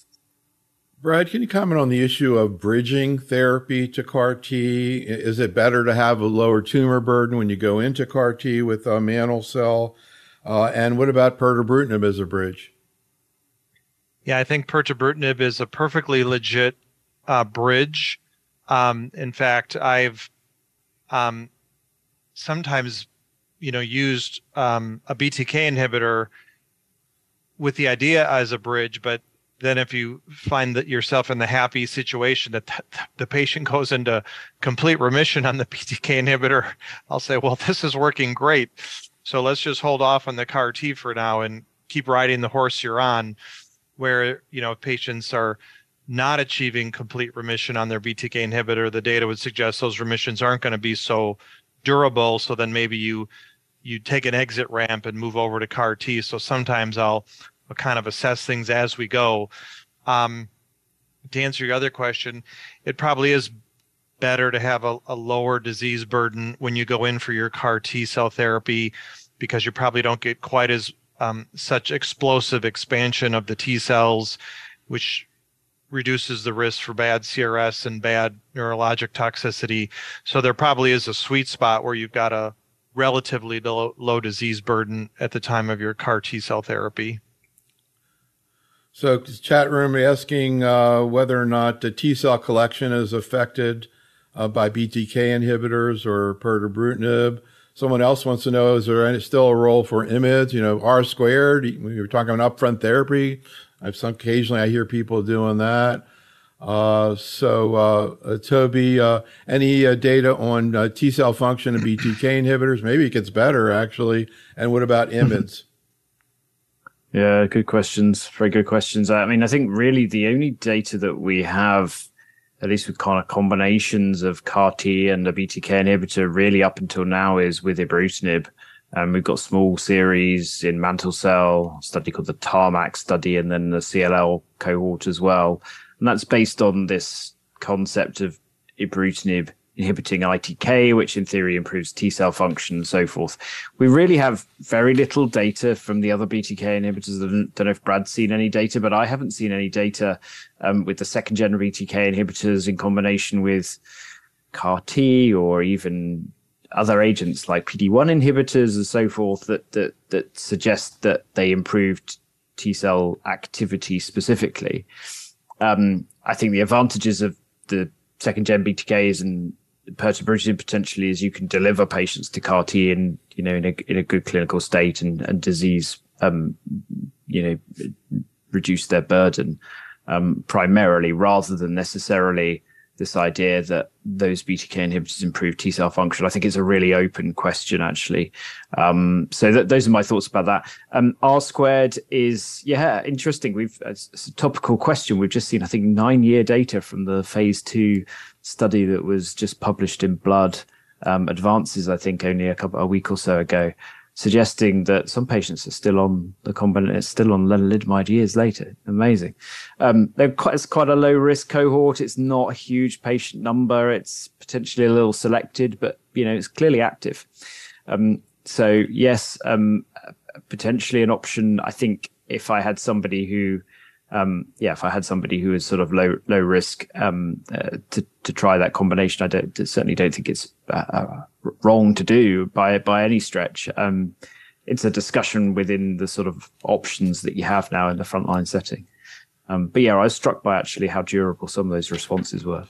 Brad, can you comment on the issue of bridging therapy to C A R T? Is it better to have a lower tumor burden when you go into C A R T with a mantle cell? Uh, and what about pirtobrutinib as a bridge? Yeah, I think pirtobrutinib is a perfectly legit uh, bridge. Um, in fact, I've um, sometimes, you know, used um, a B T K inhibitor with the idea as a bridge, but then if you find that yourself in the happy situation that th- the patient goes into complete remission on the B T K inhibitor, I'll say, well, this is working great. So let's just hold off on the C A R T for now and keep riding the horse you're on, where, you know, patients are not achieving complete remission on their B T K inhibitor. The data would suggest those remissions aren't going to be so durable. So then maybe you you take an exit ramp and move over to C A R T. So sometimes I'll, I'll kind of assess things as we go. Um, to answer your other question, it probably is better to have a, a lower disease burden when you go in for your C A R T cell therapy, because you probably don't get quite as um, such explosive expansion of the T cells, which reduces the risk for bad C R S and bad neurologic toxicity. So there probably is a sweet spot where you've got a relatively low, low disease burden at the time of your C A R T cell therapy. So chat room asking uh, whether or not the T cell collection is affected uh, by B T K inhibitors or pirtobrutinib. Someone else wants to know, is there any, still a role for I M I Ds? You know, R squared, we were talking about upfront therapy. I've some, occasionally I hear people doing that. Uh, so, uh, Toby, uh, any uh, data on uh, T cell function and B T K inhibitors? Maybe it gets better actually. And what about I M I Ds? Yeah, good questions. Very good questions. I mean, I think really the only data that we have, at least with kind of combinations of C A R T and a B T K inhibitor really up until now, is with ibrutinib. Um, we've got small series in mantle cell, a study called the TARMAC study, and then the C L L cohort as well. And that's based on this concept of ibrutinib inhibiting I T K, which in theory improves T cell function and so forth. We really have very little data from the other B T K inhibitors. I don't, don't know if Brad's seen any data, but I haven't seen any data um, with the second gen B T K inhibitors in combination with C A R T or even other agents like P D one inhibitors and so forth that that that suggest that they improved T cell activity specifically. Um, I think the advantages of the second gen B T Ks and pirtobrutinib potentially is you can deliver patients to C A R T in, you know, in a, in a good clinical state and, and disease, um, you know, reduce their burden, um, primarily, rather than necessarily this idea that those B T K inhibitors improve T cell function. I think it's a really open question, actually. Um, so that, those are my thoughts about that. Um, R squared is, yeah, interesting. We've, it's a topical question. We've just seen, I think, nine year data from the phase two study that was just published in Blood um, Advances, I think, only a couple, a week or so ago, suggesting that some patients are still on the combination, still on lenalidomide years later. Amazing. Um, they're quite, it's quite a low risk cohort. It's not a huge patient number. It's potentially a little selected, but, you know, it's clearly active. Um, so yes, um, potentially an option. I think if I had somebody who, um, yeah, if I had somebody who is sort of low, low risk, um, uh, to, to try that combination, I don't, certainly don't think it's, uh, wrong to do by by any stretch. Um, it's a discussion within the sort of options that you have now in the frontline setting. Um, but yeah, I was struck by actually how durable some of those responses were.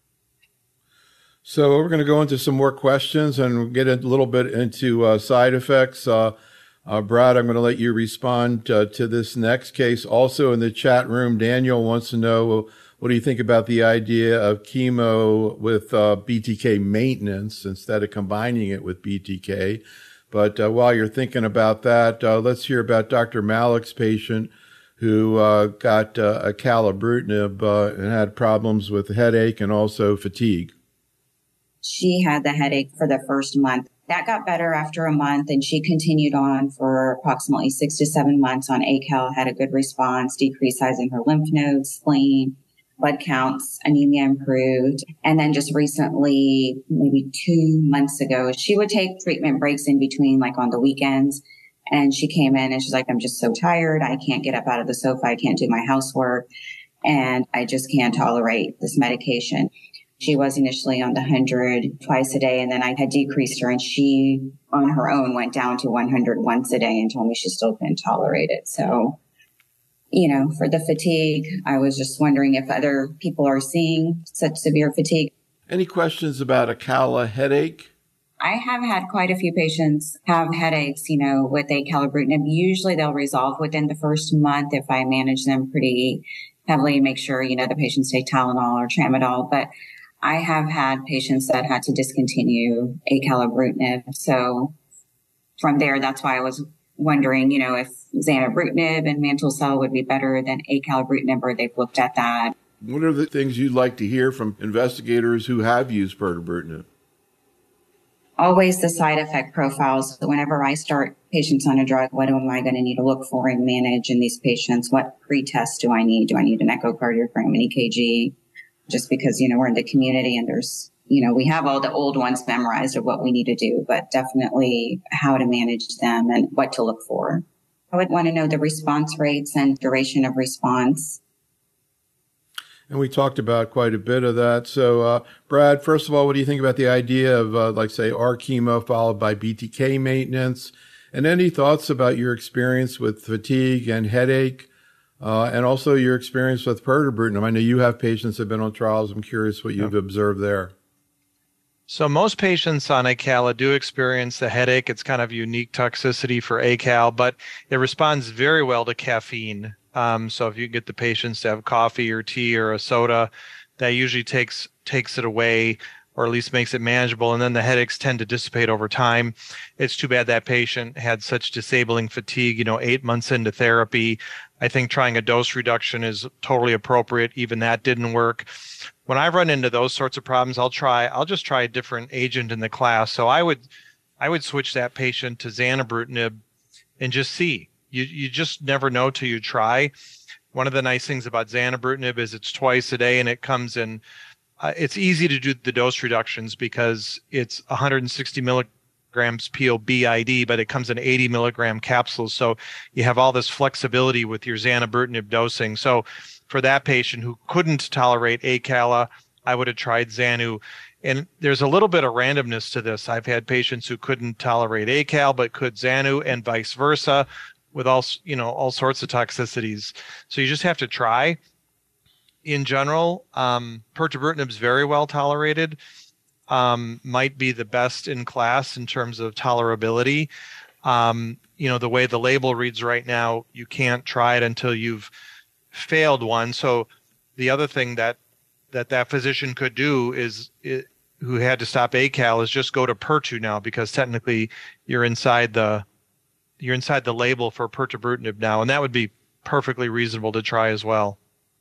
So we're going to go into some more questions and get a little bit into uh, side effects. Uh, uh, Brad, I'm going to let you respond uh, to this next case. Also in the chat room, Daniel wants to know, what do you think about the idea of chemo with uh, B T K maintenance instead of combining it with B T K? But uh, while you're thinking about that, uh, let's hear about Doctor Malik's patient who uh, got uh, acalabrutinib uh, and had problems with headache and also fatigue. She had the headache for the first month. That got better after a month, and she continued on for approximately six to seven months on ACAL, had a good response, decreased size in her lymph nodes, spleen, blood counts, anemia improved. And then just recently, maybe two months ago, she would take treatment breaks in between, like on the weekends. And she came in and she's like, I'm just so tired. I can't get up out of the sofa. I can't do my housework. And I just can't tolerate this medication. She was initially on the one hundred twice a day, and then I had decreased her, and she on her own went down to one hundred once a day and told me she still couldn't tolerate it. So, you know, for the fatigue, I was just wondering if other people are seeing such severe fatigue. Any questions about Acala headache? I have had quite a few patients have headaches, you know, with acalabrutinib. Usually they'll resolve within the first month if I manage them pretty heavily, make sure, you know, the patients take Tylenol or Tramadol. But I have had patients that had to discontinue acalabrutinib. So from there, that's why I was wondering, you know, if zanubrutinib and mantle cell would be better than acalabrutinib, or they've looked at that. What are the things you'd like to hear from investigators who have used pirtobrutinib? Always the side effect profiles. Whenever I start patients on a drug, what am I going to need to look for and manage in these patients? What pre-tests do I need? Do I need an echocardiogram, an E K G? Just because, you know, we're in the community and there's, you know, we have all the old ones memorized of what we need to do, but definitely how to manage them and what to look for. I would want to know the response rates and duration of response. And we talked about quite a bit of that. So, uh, Brad, first of all, what do you think about the idea of, uh, like, say, R chemo followed by B T K maintenance? And any thoughts about your experience with fatigue and headache, uh, and also your experience with pirtobrutinib? I know you have patients that have been on trials. I'm curious what you've yeah. observed there. So most patients on Acala do experience the headache. It's kind of unique toxicity for Acal, but it responds very well to caffeine. Um, so if you get the patients to have coffee or tea or a soda, that usually takes takes it away, or at least makes it manageable. And then the headaches tend to dissipate over time. It's too bad that patient had such disabling fatigue, you know, eight months into therapy. I think trying a dose reduction is totally appropriate. Even that didn't work. When I run into those sorts of problems, I'll try, I'll just try a different agent in the class. So I would, I would switch that patient to zanubrutinib and just see. You you just never know till you try. One of the nice things about zanubrutinib is it's twice a day, and it comes in. Uh, it's easy to do the dose reductions because it's one hundred sixty milligrams P O B I D, but it comes in eighty milligram capsules. So you have all this flexibility with your zanubrutinib dosing. So for that patient who couldn't tolerate Acala, I would have tried Zanu. And there's a little bit of randomness to this. I've had patients who couldn't tolerate Acal but could Zanu, and vice versa, with all, you know, all sorts of toxicities. So you just have to try. In general, um, pirtobrutinib is very well tolerated, um, might be the best in class in terms of tolerability. Um, you know, the way the label reads right now, you can't try it until you've failed one. So the other thing that that, that physician could do is, it, who had to stop Acal, is just go to Pirtu now, because technically you're inside the you're inside the label for pirtobrutinib now, and that would be perfectly reasonable to try as well.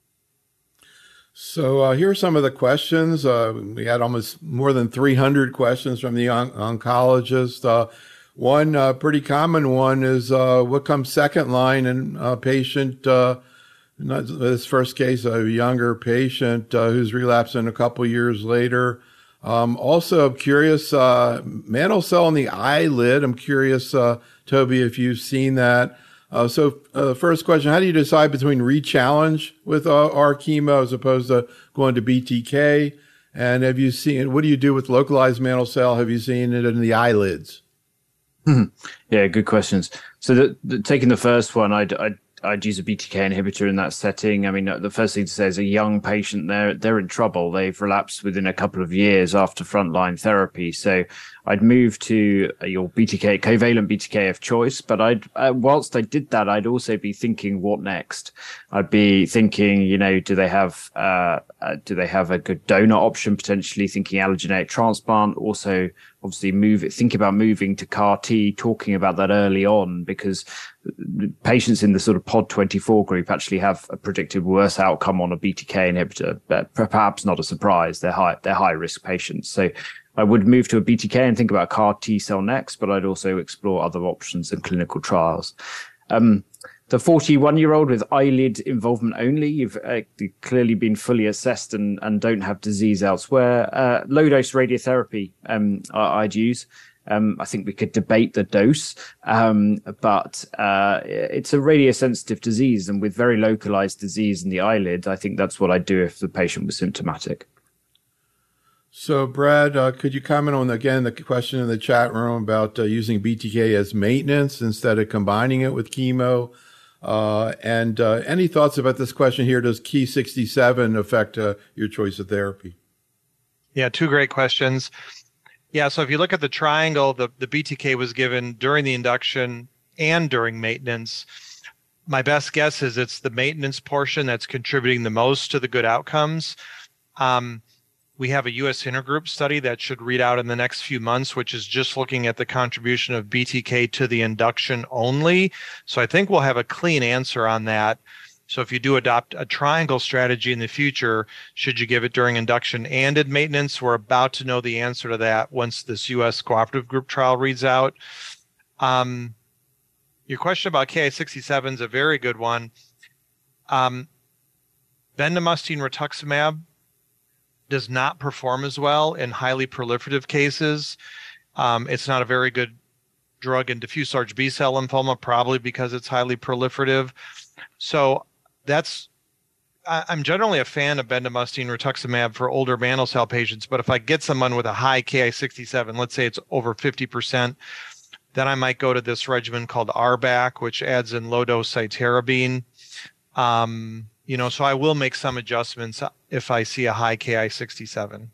So uh, here are some of the questions. Uh, we had almost more than three hundred questions from the on- oncologist. Uh, one uh, pretty common one is uh, what comes second line in a patient, uh, not this first case, a younger patient uh, who's relapsing a couple years later. Um, also, I'm curious, uh, mantle cell in the eyelid. I'm curious, uh, Toby, if you've seen that. Uh, so, uh, first question, how do you decide between re-challenge with uh, R chemo as opposed to going to B T K? And have you seen, what do you do with localized mantle cell? Have you seen it in the eyelids? Yeah, good questions. So the, the, taking the first one, I'd, I'd, I'd use a B T K inhibitor in that setting. I mean, the first thing to say is a young patient, they're, they're in trouble. They've relapsed within a couple of years after frontline therapy. So I'd move to your B T K, covalent B T K of choice. But I'd, uh, whilst I did that, I'd also be thinking, what next? I'd be thinking, you know, do they have, uh, uh, do they have a good donor option, potentially thinking allogeneic transplant? Also, obviously move it, think about moving to C A R T, talking about that early on, because patients in the sort of P O D twenty-four group actually have a predicted worse outcome on a B T K inhibitor, but perhaps not a surprise. They're high, they're high risk patients. So I would move to a B T K and think about C A R T cell next, but I'd also explore other options and clinical trials. Um, The forty-one-year-old with eyelid involvement only, you've uh, clearly been fully assessed and, and don't have disease elsewhere. Uh, low-dose radiotherapy um, I'd use. Um, I think we could debate the dose, um, but uh, it's a radiosensitive disease, and with very localized disease in the eyelid, I think that's what I'd do if the patient was symptomatic. So, Brad, uh, could you comment on, again, the question in the chat room about uh, using B T K as maintenance instead of combining it with chemo? Uh, and uh, any thoughts about this question here? Does Ki sixty-seven affect uh, your choice of therapy? Yeah, two great questions. Yeah, so if you look at the triangle, the, the B T K was given during the induction and during maintenance. My best guess is it's the maintenance portion that's contributing the most to the good outcomes. Um, we have a U S intergroup study that should read out in the next few months, which is just looking at the contribution of B T K to the induction only. So I think we'll have a clean answer on that. So if you do adopt a triangle strategy in the future, should you give it during induction and in maintenance? We're about to know the answer to that once this U S cooperative group trial reads out. Um, your question about Ki sixty-seven is a very good one. Um, bendamustine rituximab does not perform as well in highly proliferative cases. Um, it's not a very good drug in diffuse large B-cell lymphoma, probably because it's highly proliferative. So that's, I, I'm generally a fan of bendamustine rituximab for older mantle cell patients, but if I get someone with a high Ki sixty-seven, let's say it's over fifty percent, then I might go to this regimen called R B A C, which adds in low-dose cytarabine. Um, you know, so I will make some adjustments if I see a high Ki sixty-seven.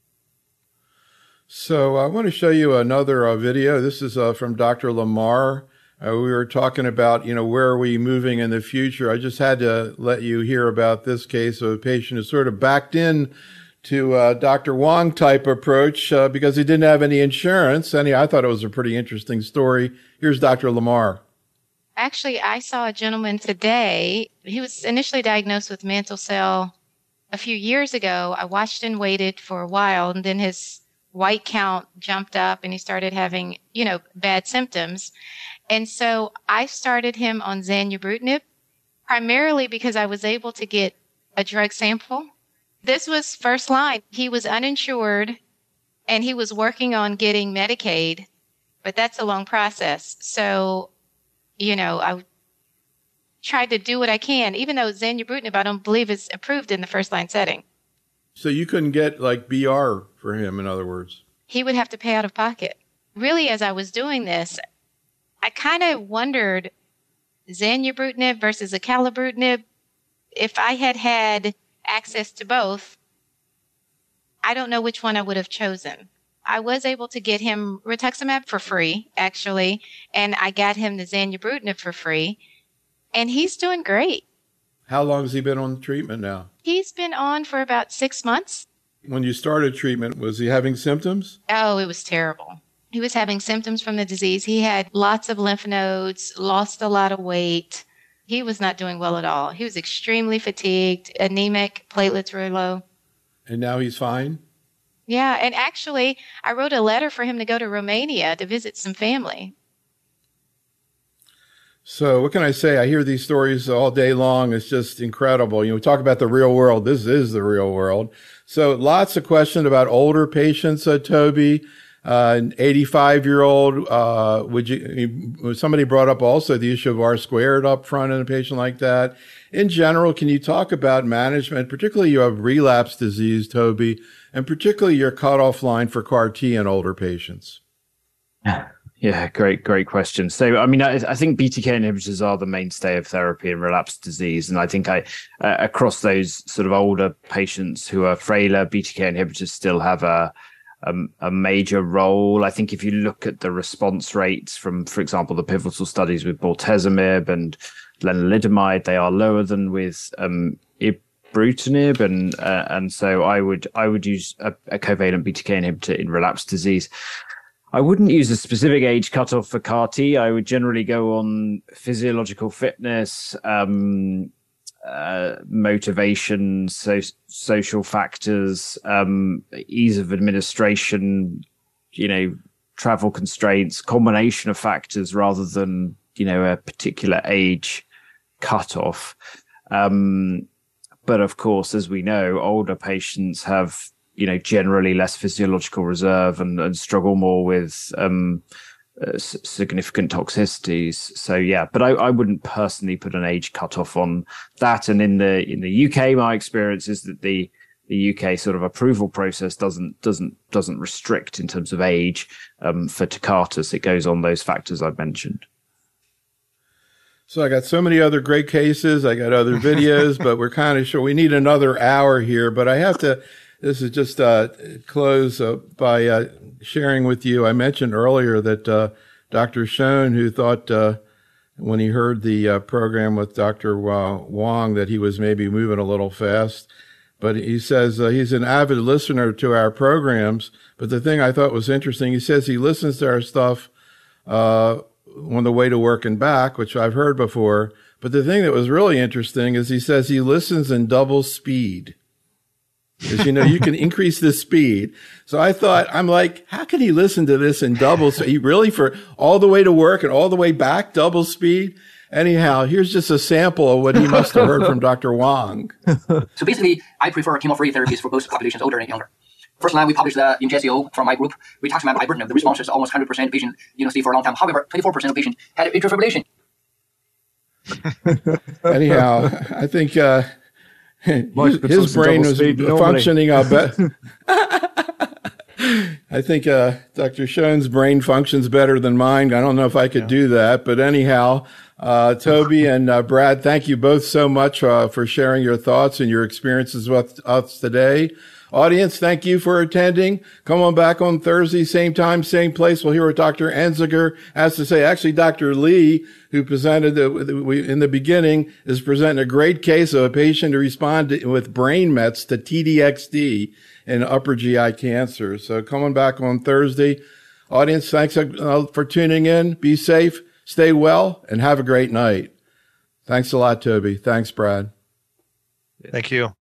So I want to show you another uh, video. This is uh, from Doctor Lamar. Uh, we were talking about, you know, where are we moving in the future? I just had to let you hear about this case of a patient who sort of backed in to uh, Doctor Wong type approach uh, because he didn't have any insurance. And I thought it was a pretty interesting story. Here's Doctor Lamar. Actually, I saw a gentleman today. He was initially diagnosed with mantle cell a few years ago. I watched and waited for a while, and then his white count jumped up and he started having, you know, bad symptoms. And so I started him on zanubrutinib, primarily because I was able to get a drug sample. This was first line. He was uninsured and he was working on getting Medicaid, but that's a long process. So, you know, I tried to do what I can, even though zanubrutinib, I don't believe is approved in the first line setting. So you couldn't get like B R for him, in other words? He would have to pay out of pocket. Really, as I was doing this, I kind of wondered, zanubrutinib versus acalabrutinib, if I had had access to both, I don't know which one I would have chosen. I was able to get him rituximab for free, actually, and I got him the zanubrutinib for free, and he's doing great. How long has he been on treatment now? He's been on for about six months. When you started treatment, was he having symptoms? Oh, it was terrible. He was having symptoms from the disease. He had lots of lymph nodes, lost a lot of weight. He was not doing well at all. He was extremely fatigued, anemic, platelets were low. And now he's fine? Yeah, and actually, I wrote a letter for him to go to Romania to visit some family. So what can I say? I hear these stories all day long. It's just incredible. You know, we talk about the real world. This is the real world. So lots of questions about older patients, uh, Toby. Uh, an eighty-five-year-old, uh, would you, somebody brought up also the issue of R squared up front in a patient like that. In general, can you talk about management, particularly you have relapse disease, Toby, and particularly your cutoff line for C A R T in older patients? Yeah, great, great question. So, I mean, I, I think B T K inhibitors are the mainstay of therapy in relapsed disease. And I think I, uh, across those sort of older patients who are frailer, B T K inhibitors still have a, a, a major role. I think if you look at the response rates from, for example, the pivotal studies with bortezomib and lenalidomide, they are lower than with um, ibrutinib. And, uh, and so I would, I would use a, a covalent B T K inhibitor in relapsed disease. I wouldn't use a specific age cutoff for C A R T. I would generally go on physiological fitness, um, uh, motivation, so, social factors, um, ease of administration, you know, travel constraints, combination of factors rather than, you know, a particular age cutoff. Um, but of course, as we know, older patients have, you know, generally less physiological reserve and, and struggle more with um, uh, s- significant toxicities. So yeah, but I, I wouldn't personally put an age cutoff on that. And in the in the U K, my experience is that the the U K sort of approval process doesn't doesn't doesn't restrict in terms of age um, for Tecartus. It goes on those factors I've mentioned. So I got so many other great cases. I got other videos, but we're kind of sure we need another hour here. But I have to. This is just uh, close uh, by uh, sharing with you. I mentioned earlier that uh, Doctor Schoen, who thought uh, when he heard the uh, program with Doctor Wang that he was maybe moving a little fast, but he says uh, he's an avid listener to our programs. But the thing I thought was interesting, he says he listens to our stuff uh, on the way to work and back, which I've heard before. But the thing that was really interesting is he says he listens in double speed. Because, you know, you can increase the speed. So I thought, I'm like, how can he listen to this in double? So he really, for all the way to work and all the way back, double speed? Anyhow, here's just a sample of what he must have heard from Doctor Wang. So basically, I prefer chemo-free therapies for both populations, older and younger. First line, we published the Imjazio from my group. We talked about ibrutinib. The response is almost one hundred percent patient, you know, stay for a long time. However, twenty-four percent of patients had atrial fibrillation. Anyhow, I think... Uh, His, his brain was functioning a bit. I think uh, Doctor Schoen's brain functions better than mine. I don't know if I could yeah. do that, but anyhow, uh, Toby and uh, Brad, thank you both so much uh, for sharing your thoughts and your experiences with us today. Audience, thank you for attending. Come on back on Thursday, same time, same place. We'll hear what Doctor Enziger has to say. Actually, Doctor Lee, who presented the, in the beginning, is presenting a great case of a patient who responded with brain mets to T D X D in upper G I cancer. So come on back on Thursday. Audience, thanks for tuning in. Be safe, stay well, and have a great night. Thanks a lot, Toby. Thanks, Brad. Thank you.